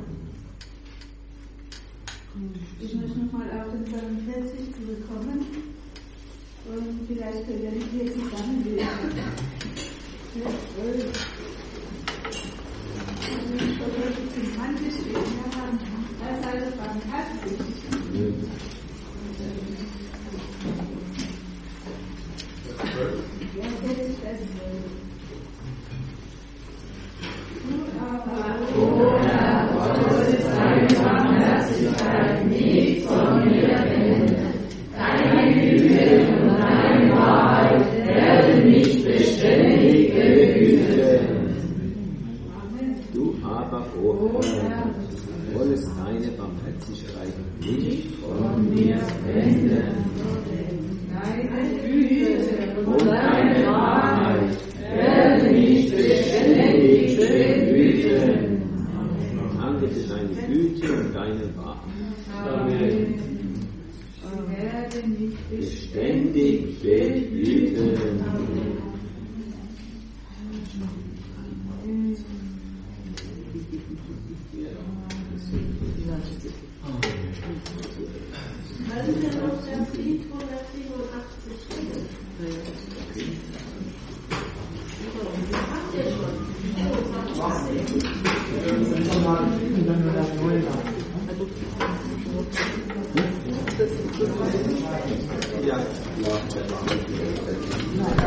Ich möchte nochmal auf den Psalm 40 zurückkommen und vielleicht können wir nicht hier zusammenlesen. Vers 12. Also, zum 20 stehen, ja, da sei das barmherzig. Ja, 40, Vers 12. Deine Barmherzigkeit nicht von mir wenden. Deine Güte und deine Wahrheit werden mich beständig behüten. Du aber, o Herr, wollest deine Barmherzigkeit nicht von mir wenden. Deine Güte und deine Wahrheit werden mich beständig behüten. Danke für deine Güte und deine Wahrheit. Amen. Werde mich Beständig behüten. 187 stehen. Habt ihr Ja.